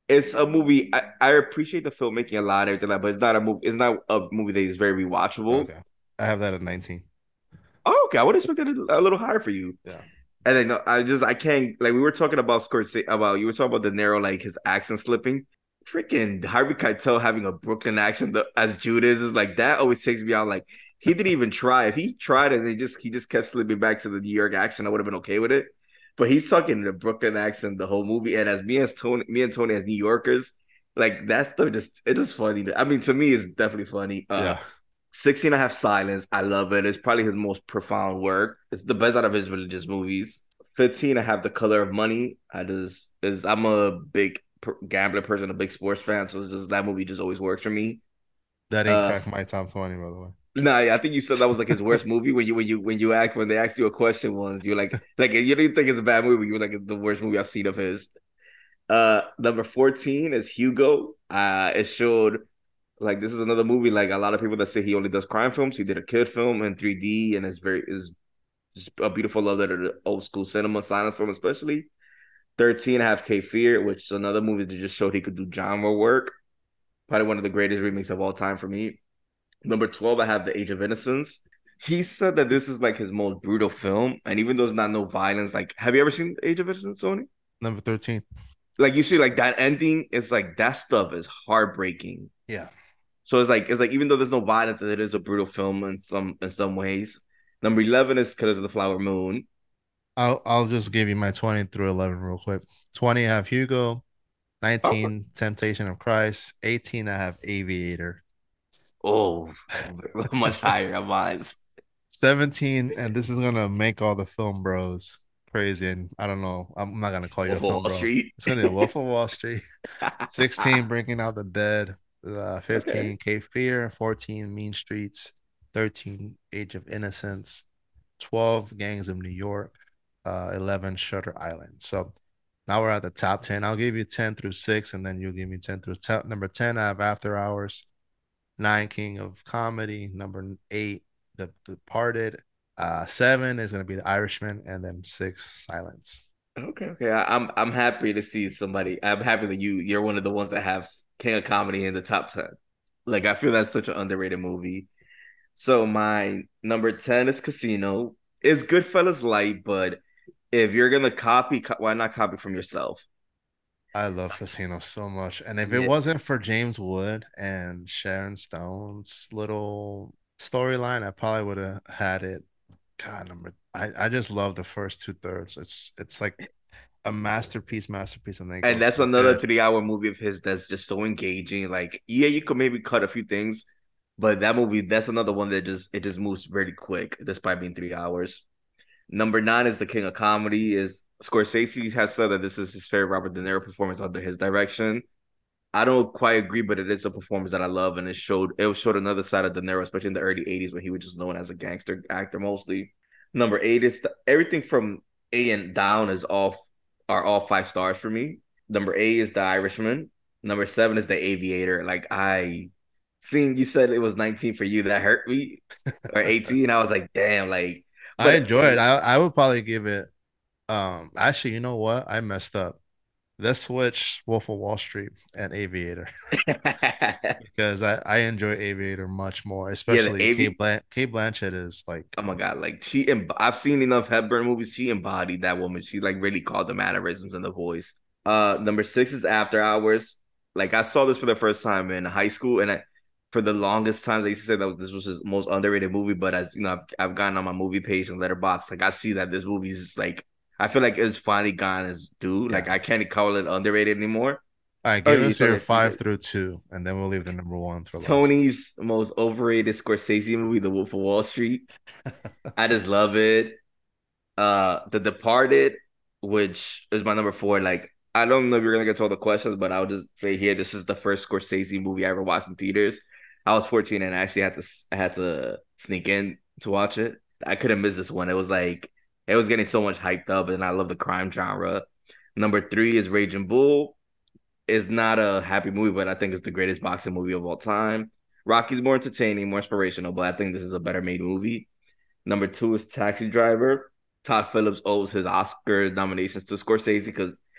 it's a movie. I, I appreciate the filmmaking a lot, everything like, but it's not a movie. It's not a movie that is very rewatchable. Okay, I have that at nineteen. Oh, okay, I would expect it a, a little higher for you. Yeah. And then uh, I just I can't like we were talking about Scorsese about you were talking about De Niro like his accent slipping. Freaking Harvey Keitel having a Brooklyn accent the, as Judas is like that always takes me out. Like he didn't even try. If he tried and he just he just kept slipping back to the New York accent, I would have been okay with it. But he's talking the Brooklyn accent the whole movie, and as me as Tony, me and Tony as New Yorkers, like that stuff just it's just funny. I mean, to me, it's definitely funny. Uh, Yeah. sixteen and a Half Silence, I love it. It's probably his most profound work. It's the best out of his religious movies. fifteen, I have The Color of Money. I just is I'm a big per- gambler person, a big sports fan, so it's just that movie just always works for me. That ain't Uh, cracked my top twenty, by the way. No, I think you said that was like his worst movie when you when you when you asked when they asked you a question once. You're like like you didn't think it's a bad movie. You were like it's the worst movie I've seen of his. Uh, number fourteen is Hugo. Uh, it showed like this is another movie like a lot of people that say he only does crime films. He did a kid film in three D and it's very is just a beautiful love letter to old school cinema, silent film especially. thirteen, I have Cape Fear, which is another movie that just showed he could do genre work. Probably one of the greatest remakes of all time for me. Number twelve, I have The Age of Innocence. He said that this is like his most brutal film, and even though there's not no violence, like have you ever seen The Age of Innocence, Tony? Number thirteen. Like you see, like that ending is like that stuff is heartbreaking. Yeah. So it's like it's like even though there's no violence, it is a brutal film in some in some ways. Number eleven is Killers of the Flower Moon. I'll I'll just give you my twenty through eleven real quick. twenty, I have Hugo. nineteen, oh. Temptation of Christ. eighteen, I have Aviator. Oh, much higher on mine. seventeen, and this is gonna make all the film bros crazy. And I don't know, I'm not gonna call you a film bro. Street. It's gonna be Wolf of Wall Street. sixteen, Breaking Out the Dead. Uh, fifteen, okay. Cape Fear. fourteen, Mean Streets. thirteen, Age of Innocence. twelve, Gangs of New York. Uh, eleven, Shutter Island. So now we're at the top ten. I'll give you ten through six, and then you'll give me ten through ten. Number ten, I have After Hours. Nine, King of Comedy. Number eight, The Departed. Uh, seven is going to be The Irishman, and then six, Silence. Okay, okay. I, I'm I'm happy to see somebody. I'm happy that you you're one of the ones that have King of Comedy in the top ten. Like I feel that's such an underrated movie. So my number ten is Casino. It's Goodfellas light, but if you're gonna copy, why not copy from yourself? I love Casino so much. And if it yeah. wasn't for James Wood and Sharon Stone's little storyline, I probably would have had it. God, number I, I just love the first two thirds. It's it's like a masterpiece, masterpiece. And, and that's another good. three hour movie of his that's just so engaging. Like, yeah, you could maybe cut a few things, but that movie, that's another one that just it just moves very quick, despite being three hours. Number nine is The King of Comedy. Is Scorsese has said that this is his favorite Robert De Niro performance under his direction. I don't quite agree, but it is a performance that I love, and it showed it showed another side of De Niro, especially in the early eighties when he was just known as a gangster actor mostly. Number eight is the, everything from A and down is all are all five stars for me. Number eight is The Irishman. Number seven is The Aviator. Like I seen you said it was nineteen for you, that hurt me, or eighteen. I was like, damn, like. But, I enjoy it. I, I would probably give it. Um, actually, you know what? I messed up. Let's switch Wolf of Wall Street and Aviator because I, I enjoy Aviator much more, especially yeah, Avi- Kate, Blan- Kate Blanchett is like. Oh my god! Like she, em- I've seen enough Hepburn movies. She embodied that woman. She like really called the mannerisms and the voice. Uh, number six is After Hours. Like I saw this for the first time in high school, and I. For the longest time, I used to say that this was his most underrated movie. But as you know, I've, I've gotten on my movie page and Letterboxd, like I see that this movie is like I feel like it's finally gone as due. Yeah. Like I can't call it underrated anymore. All right, give oh, us your five through two, and then we'll leave the number one for Tony's last. Most overrated Scorsese movie, The Wolf of Wall Street. I just love it. Uh, The Departed, which is my number four. Like I don't know if you're gonna get to all the questions, but I'll just say here, this is the first Scorsese movie I ever watched in theaters. I was fourteen and I actually had to I had to sneak in to watch it. I couldn't miss this one. It was like it was getting so much hyped up, and I love the crime genre. Number three is Raging Bull. It's not a happy movie, but I think it's the greatest boxing movie of all time. Rocky's more entertaining, more inspirational, but I think this is a better made movie. Number two is Taxi Driver. Todd Phillips owes his Oscar nominations to Scorsese because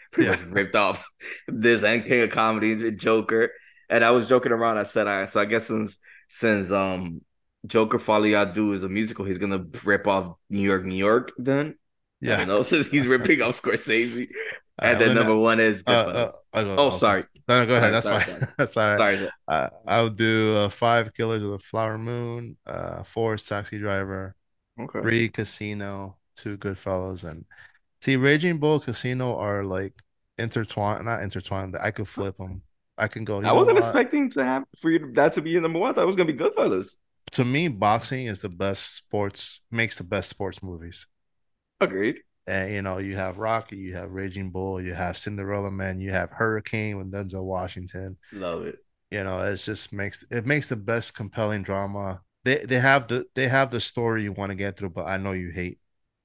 pretty Yeah. much ripped off this and King of Comedy, Joker. And I was joking around. I said, I so I guess since since um Joker Folly I Do is a musical, he's gonna rip off New York, New York. Then I Yeah. don't know, since he's ripping off Scorsese. All right, And I'm then number gonna one is uh uh Goodfellas. I'll go Oh, also. sorry, No, no, go ahead. sorry, That's sorry, fine. sorry, That's all right. sorry. Uh, I'll do uh, five Killers of the Flower Moon, uh, four Taxi Driver, Okay. three Casino, two Goodfellas, and see Raging Bull, Casino are like intertwined, not intertwined. I could flip them. I can go. You I know wasn't what? expecting to have for you that to be your number one. I thought it was gonna be Goodfellas. To me, boxing is the best sports. Makes the best sports movies. Agreed. And you know, you have Rocky, you have Raging Bull, you have Cinderella Man, you have Hurricane with Denzel Washington. Love it. You know, it just makes it makes the best compelling drama. They they have the they have the story you want to get through, but I know you hate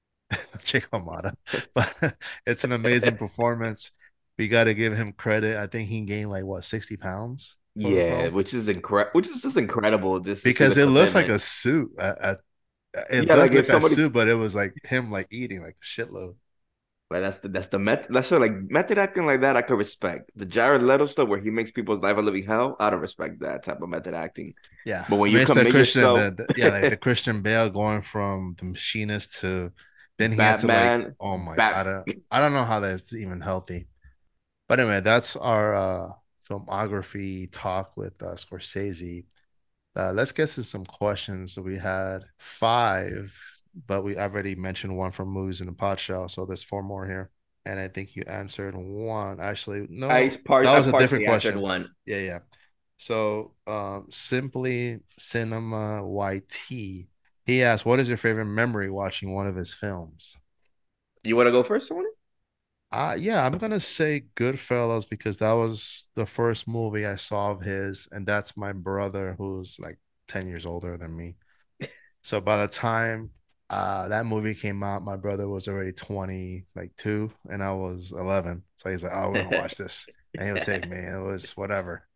Jake LaMotta, but it's an amazing performance. We got to give him credit. I think he gained like what sixty pounds for the Yeah, film which is incredible. Which is just incredible, just to see because the it looks like commitment. a suit. At, at, it Yeah, does like look if like a somebody suit, but it was like him like eating like a shitload. like that's the that's the method. That's sort of like method acting like that. I could respect the Jared Leto stuff where he makes people's life a living hell. I don't respect that type of method acting. Yeah, But when I you mean it's the commit Christian, yourself, the, the yeah, like the Christian Bale going from the machinist to then he had to like, Batman, oh my Bat. god, I don't, I don't know how that's even healthy. But anyway, that's our uh, filmography talk with uh, Scorsese. Uh, let's get to some questions. So we had five, but we already mentioned one from Movies in the Pot Show, so there's four more here. And I think you answered one. Actually, no, I part that I was a different partially answered question. one. Yeah, yeah. So, um, Simply Cinema Y T, he asked, "What is your favorite memory watching one of his films?" You want to go first, Tony? Uh, yeah, I'm gonna say Goodfellas because that was the first movie I saw of his, and that's my brother who's like ten years older than me. So by the time uh that movie came out, my brother was already twenty, like two, and I was eleven. So he's like, "Oh, we're gonna watch this," and he would take me. It was whatever.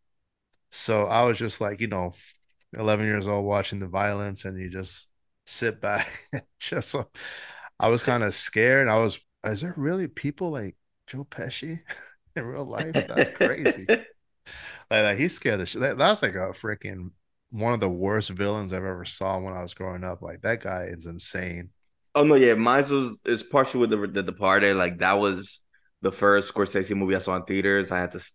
So I was just like, you know, eleven years old watching the violence, and you just sit back. just so I was kind of scared. I was, is there really people like Joe Pesci in real life? That's crazy. Like, like he scared the shit. That, that's like a freaking one of the worst villains I've ever saw when I was growing up. Like that guy is insane. Oh no, yeah, mine was is partially with the the Departed. Like that was the first Scorsese movie I saw in theaters. I had to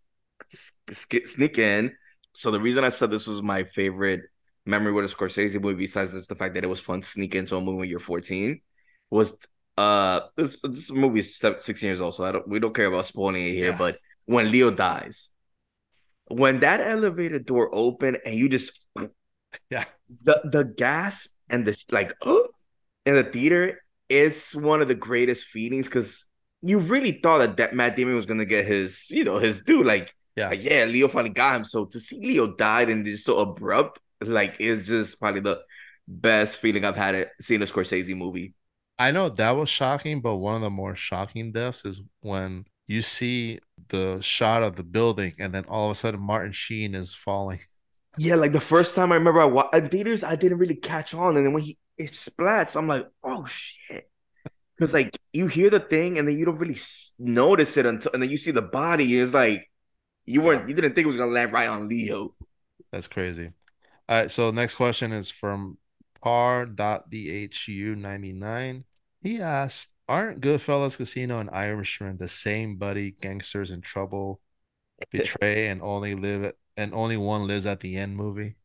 sk- sneak in. So the reason I said this was my favorite memory with a Scorsese movie, besides just the fact that it was fun to sneak into a movie when you're fourteen, was uh this this movie is sixteen years old, so I don't we don't care about spoiling it here. Yeah. But when Leo dies, when that elevator door opened and you just yeah the the gasp and the like oh in the theater is one of the greatest feelings because you really thought that, that Matt Damon was gonna get his you know his due like yeah like, yeah Leo finally got him. So to see Leo died and just so abrupt like it's just probably the best feeling I've had it seeing a Scorsese movie. I know that was shocking, but one of the more shocking deaths is when you see the shot of the building and then all of a sudden Martin Sheen is falling. Yeah, like the first time I remember I watched in theaters, I didn't really catch on. And then when he it splats, I'm like, oh shit. Because like you hear the thing and then you don't really notice it until and then you see the body. And it's like you weren't you didn't think it was gonna land right on Leo. That's crazy. All right, so next question is from par.dhu ninety-nine. He asked, aren't Goodfellas, Casino, and Irishman the same buddy gangsters in trouble, betray, and only live and only one lives at the end movie?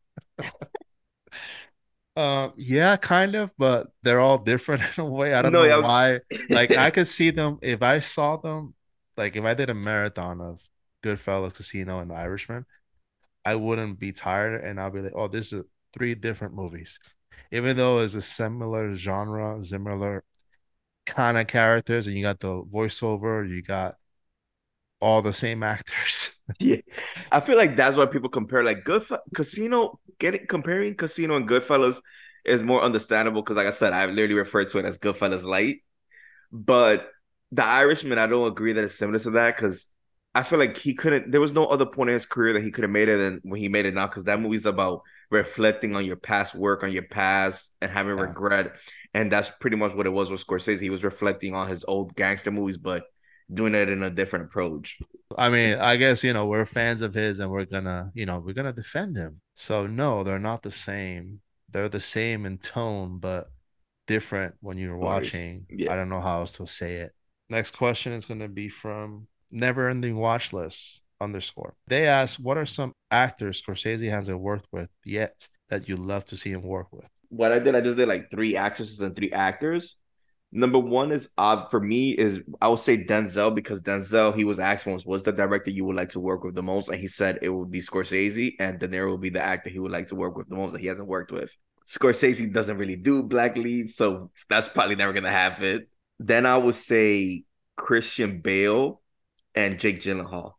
uh, yeah, kind of, but they're all different in a way. I don't No, know yeah, I was- why. Like I could see them if I saw them, like if I did a marathon of Goodfellas, Casino, and The Irishman, I wouldn't be tired and I'll be like, oh, this is three different movies. Even though it's a similar genre, similar kind of characters, and you got the voiceover, you got all the same actors. Yeah, I feel like that's why people compare like good Casino. Getting comparing Casino and Goodfellas is more understandable because, like I said, I literally refer to it as Goodfellas light. But The Irishman, I don't agree that it's similar to that because I feel like he couldn't. There was no other point in his career that he could have made it than when he made it now. Because that movie's about reflecting on your past work, on your past, and having Yeah. regret. And that's pretty much what it was with Scorsese. He was reflecting on his old gangster movies, but doing it in a different approach. I mean, I guess, you know, we're fans of his and we're gonna, you know, we're gonna defend him. So no, they're not the same. They're the same in tone, but different when you're Stories. watching. Yeah. I don't know how else to say it. Next question is gonna be from Never Ending Watch List underscore. They ask, what are some actors Scorsese hasn't worked with yet that you'd love to see him work with? What I did, I just did like three actresses and three actors. Number one is odd for me is I would say Denzel, because Denzel, he was asked once, what's the director you would like to work with the most? And he said it would be Scorsese, and De Niro would be the actor he would like to work with the most that he hasn't worked with. Scorsese doesn't really do black leads, so that's probably never gonna happen. Then I would say Christian Bale and Jake Gyllenhaal.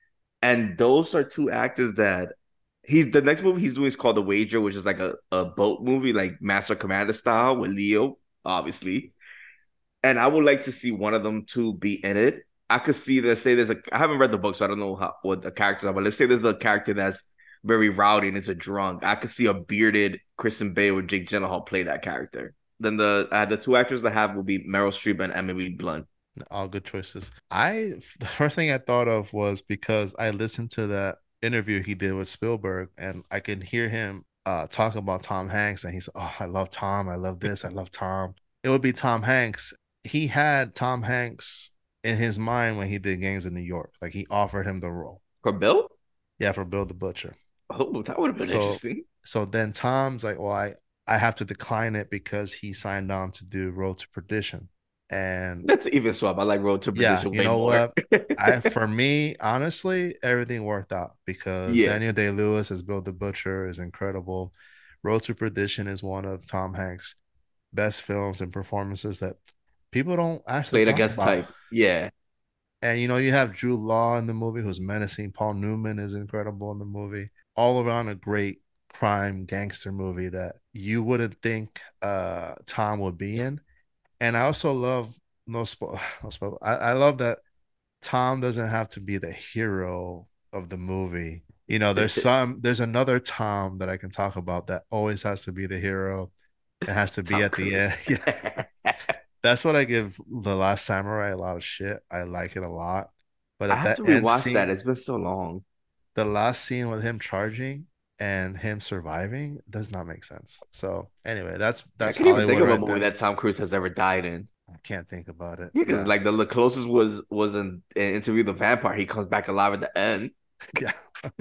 And those are two actors that he's the next movie he's doing is called The Wager, which is like a, a boat movie, like Master Commander style with Leo, obviously. And I would like to see one of them two be in it. I could see that, say there's a, I haven't read the book, so I don't know how, what the characters are, but let's say there's a character that's very rowdy and it's a drunk. I could see a bearded Christian Bale or Jake Gyllenhaal play that character. Then the uh, the two actors I have will be Meryl Streep and Emily Blunt. All good choices. I the first thing I thought of was because I listened to that interview he did with Spielberg, and I can hear him uh talk about Tom Hanks, and he's, oh, I love Tom, I love this, I love Tom. It would be Tom Hanks. He had Tom Hanks in his mind when he did Gangs of New York. Like, he offered him the role. For Bill? Yeah, for Bill the Butcher. Oh, that would have been So, interesting. so then Tom's like, well, I, I have to decline it because he signed on to do Road to Perdition. And That's an even swap. I like Road to yeah, Perdition you way know more. what? I for me, honestly, everything worked out because Yeah. Daniel Day-Lewis as Bill the Butcher is incredible. Road to Perdition is one of Tom Hanks' best films and performances that people don't actually Played talk against about. type. Yeah. And you know, you have Jude Law in the movie, who's menacing. Paul Newman is incredible in the movie. All around a great crime gangster movie that you wouldn't think uh Tom would be in. And I also love, no spoil, no spoil. I, I love that Tom doesn't have to be the hero of the movie. You know, there's some there's another Tom that I can talk about that always has to be the hero. It has to be Tom at the end. Cruise. Yeah. That's what I give The Last Samurai a lot of shit. I like it a lot. But I at have to that end rewatch scene, that. It's been so long. the last scene with him charging and him surviving does not make sense. So anyway, that's I that's can't even think Hollywood of a right movie there. that Tom Cruise has ever died in. I can't think about it. Yeah, because Yeah. like the, the closest was was in, in Interview with the Vampire. He comes back alive at the end. Yeah.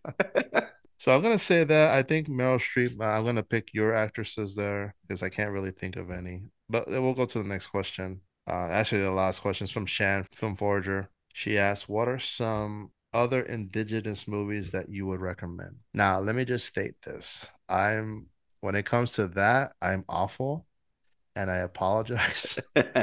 So I'm gonna say that I think Meryl Streep. uh, I'm gonna pick your actresses there because I can't really think of any. But we'll go to the next question. Uh, actually, the last question is from Shan, Film Forager. She asked, "What are some other indigenous movies that you would recommend?" Now, let me just state this: I'm when it comes to that, I'm awful, and I apologize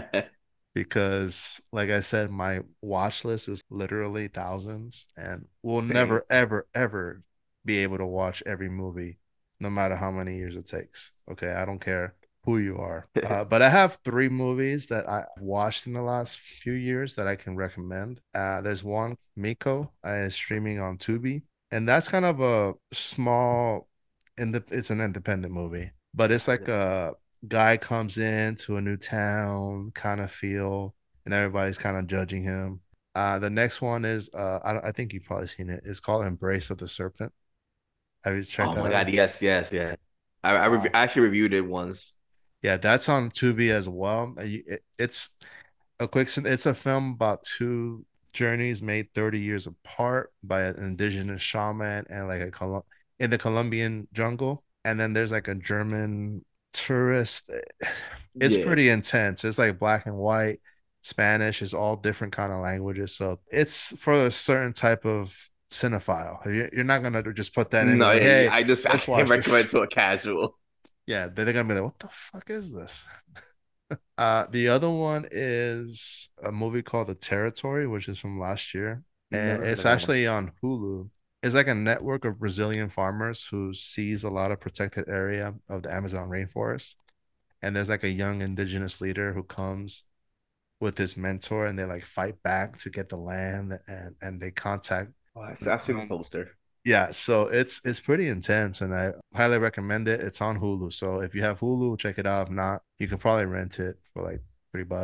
because, like I said, my watch list is literally thousands, and we'll Same. never, ever, ever be able to watch every movie, no matter how many years it takes. Okay, I don't care who you are. Uh, but I have three movies that I've watched in the last few years that I can recommend. Uh, there's one, Miko, uh, is streaming on Tubi, and that's kind of a small, in the it's an independent movie, but it's like a guy comes into a new town kind of feel, and everybody's kind of judging him. Uh, the next one is uh, I, I think you've probably seen it. It's called Embrace of the Serpent. Have you checked Oh that my out? god, yes, yes, yeah. I I, rev- Uh, I actually reviewed it once. Yeah, that's on Tubi as well. Uh, you- it- It's a quick. syn- It's a film about two journeys made thirty years apart by an indigenous shaman and like a Colum in the Colombian jungle. And then there's like a German tourist. It's Yeah. pretty intense. It's like black and white. Spanish is all different kind of languages. So it's for a certain type of cinephile. You- You're not gonna just put that in. No, Like, yeah, hey, I just I let's can't watch recommend this. to a casual. Yeah, they're gonna be like, what the fuck is this? Uh, the other one is a movie called The Territory, which is from last year, and Never heard it's of that one. actually on Hulu. It's like a network of Brazilian farmers who sees a lot of protected area of the Amazon rainforest, and there's like a young indigenous leader who comes with his mentor, and they like fight back to get the land, and and they contact. Oh, I've I've seen the poster. Yeah, so it's it's pretty intense, and I highly recommend it. It's on Hulu, so if you have Hulu, check it out. If not, you can probably rent it for like three bucks.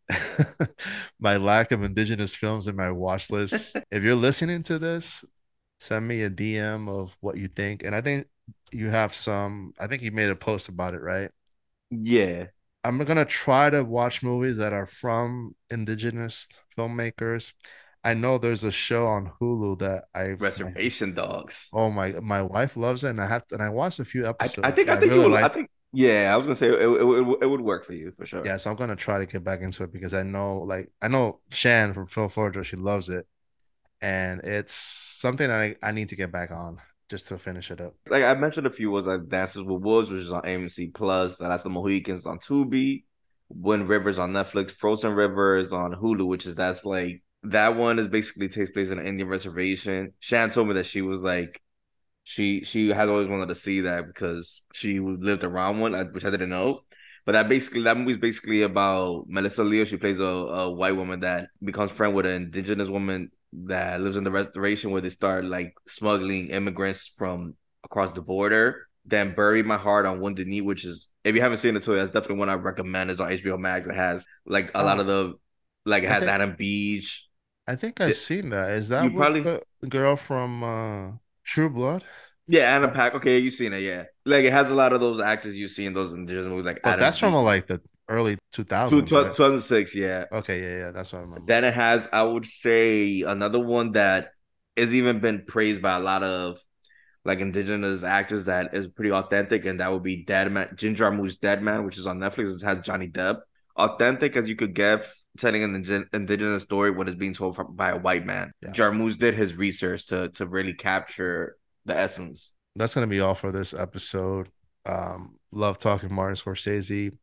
my lack of indigenous films in my watch list. If you're listening to this, send me a D M of what you think. And I think you have some, I think you made a post about it, right? Yeah. I'm gonna try to watch movies that are from indigenous filmmakers. I know there's a show on Hulu that I Reservation Dogs. Oh my, my wife loves it, and I have to, and I watched a few I, episodes. I think I I think really you would, like. I think yeah, I was gonna say it, it, it, it would work for you for sure. Yeah, so I'm gonna try to get back into it because I know, like, I know Shan from Phil Forger, she loves it, and it's something I I need to get back on just to finish it up. Like I mentioned, a few was like Dances with Wolves, which is on A M C Plus. That's the Mohicans on Tubi. Wind Rivers on Netflix. Frozen River is on Hulu, which is that's like that one is basically takes place in an Indian reservation. Shan told me that she was like she she has always wanted to see that because she lived around one, which I didn't know. But that basically that movie is basically about Melissa Leo. She plays a, a white woman that becomes friend with an indigenous woman that lives in the restoration, where they start like smuggling immigrants from across the border. Then Bury My Heart on Wounded Knee, which is, if you haven't seen it too, that's definitely one I recommend. Is on H B O Max. It has like a oh, lot of the like it has think, Adam Beach. I think I've it, seen that. Is that probably the girl from uh, True Blood? Yeah, Anna Pack. Okay, you've seen it. Yeah, like it has a lot of those actors you see in those indigenous movies. Like, but Adam that's Beach. From like the early two thousands. Two, right? two thousand six. Yeah. Okay. Yeah. Yeah. That's what I remember. Then it has, I would say, another one that has even been praised by a lot of like indigenous actors that is pretty authentic, and that would be Dead Man, Jim Jarmusch's Dead Man, which is on Netflix. It has Johnny Depp. Authentic as you could get, telling an indigenous story when it's being told by a white man. Yeah. Jarmusch did his research to to really capture the essence. That's gonna be all for this episode. Um, love talking Martin Scorsese,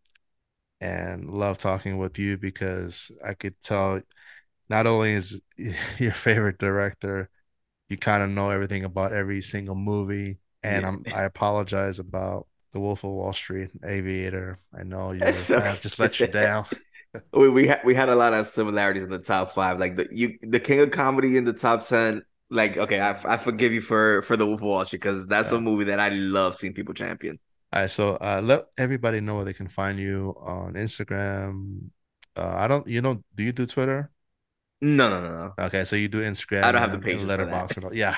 and love talking with you because I could tell not only is your favorite director, you kind of know everything about every single movie. And yeah. I'm I apologize about The Wolf of Wall Street, Aviator. I know you so I just let you down. we we had we had a lot of similarities in the top five. Like the you the king of comedy in the top ten. Like, okay, I, I forgive you for for The Wolf of Wall Street because that's yeah. a movie that I love seeing people champion. All right, so uh, let everybody know where they can find you on Instagram. Uh, I don't, you know, do you do Twitter? No, no, no, no. Okay, so you do Instagram. I don't have the page. Letterboxd and all. Yeah.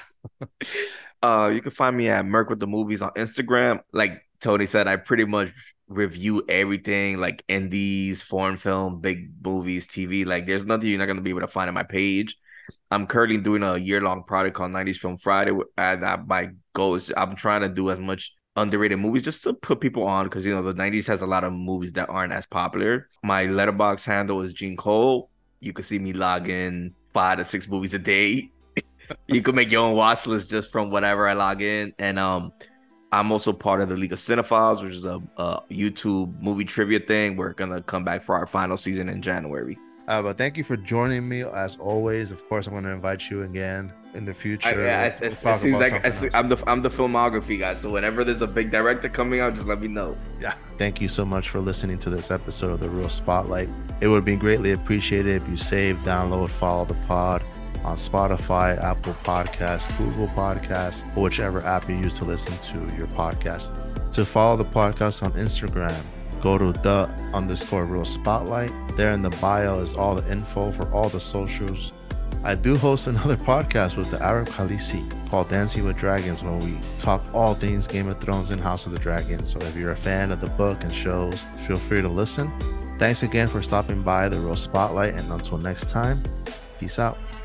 uh, you can find me at Merc with the Movies on Instagram. Like Tony said, I pretty much review everything, like indies, foreign film, big movies, T V. Like, there's nothing you're not gonna be able to find on my page. I'm currently doing a year-long project called nineties Film Friday, and I, my goal is I'm trying to do as much underrated movies just to put people on, because you know the nineties has a lot of movies that aren't as popular. My Letterboxd handle is Gene Cole. You can see me log in five to six movies a day. You can make your own watch list just from whatever I log in. And um, I'm also part of the League of Cinephiles, which is a, a YouTube movie trivia thing. We're gonna come back for our final season in January. Uh, but thank you for joining me as always. Of course, I'm going to invite you again in the future. I, yeah, it, it seems like I see, I'm the I'm the filmography guy. So whenever there's a big director coming out, just let me know. Yeah. Thank you so much for listening to this episode of The Real Spotlight. It would be greatly appreciated if you save, download, follow the pod on Spotify, Apple Podcasts, Google Podcasts, or whichever app you use to listen to your podcast. To follow the podcast on Instagram, go to the underscore real spotlight. There in the bio is all the info for all the socials. I do host another podcast with the Arab Khalisi called Dancing with Dragons, where we talk all things Game of Thrones and House of the Dragon. So if you're a fan of the book and shows, feel free to listen. Thanks again for stopping by The Real Spotlight, and until next time, peace out.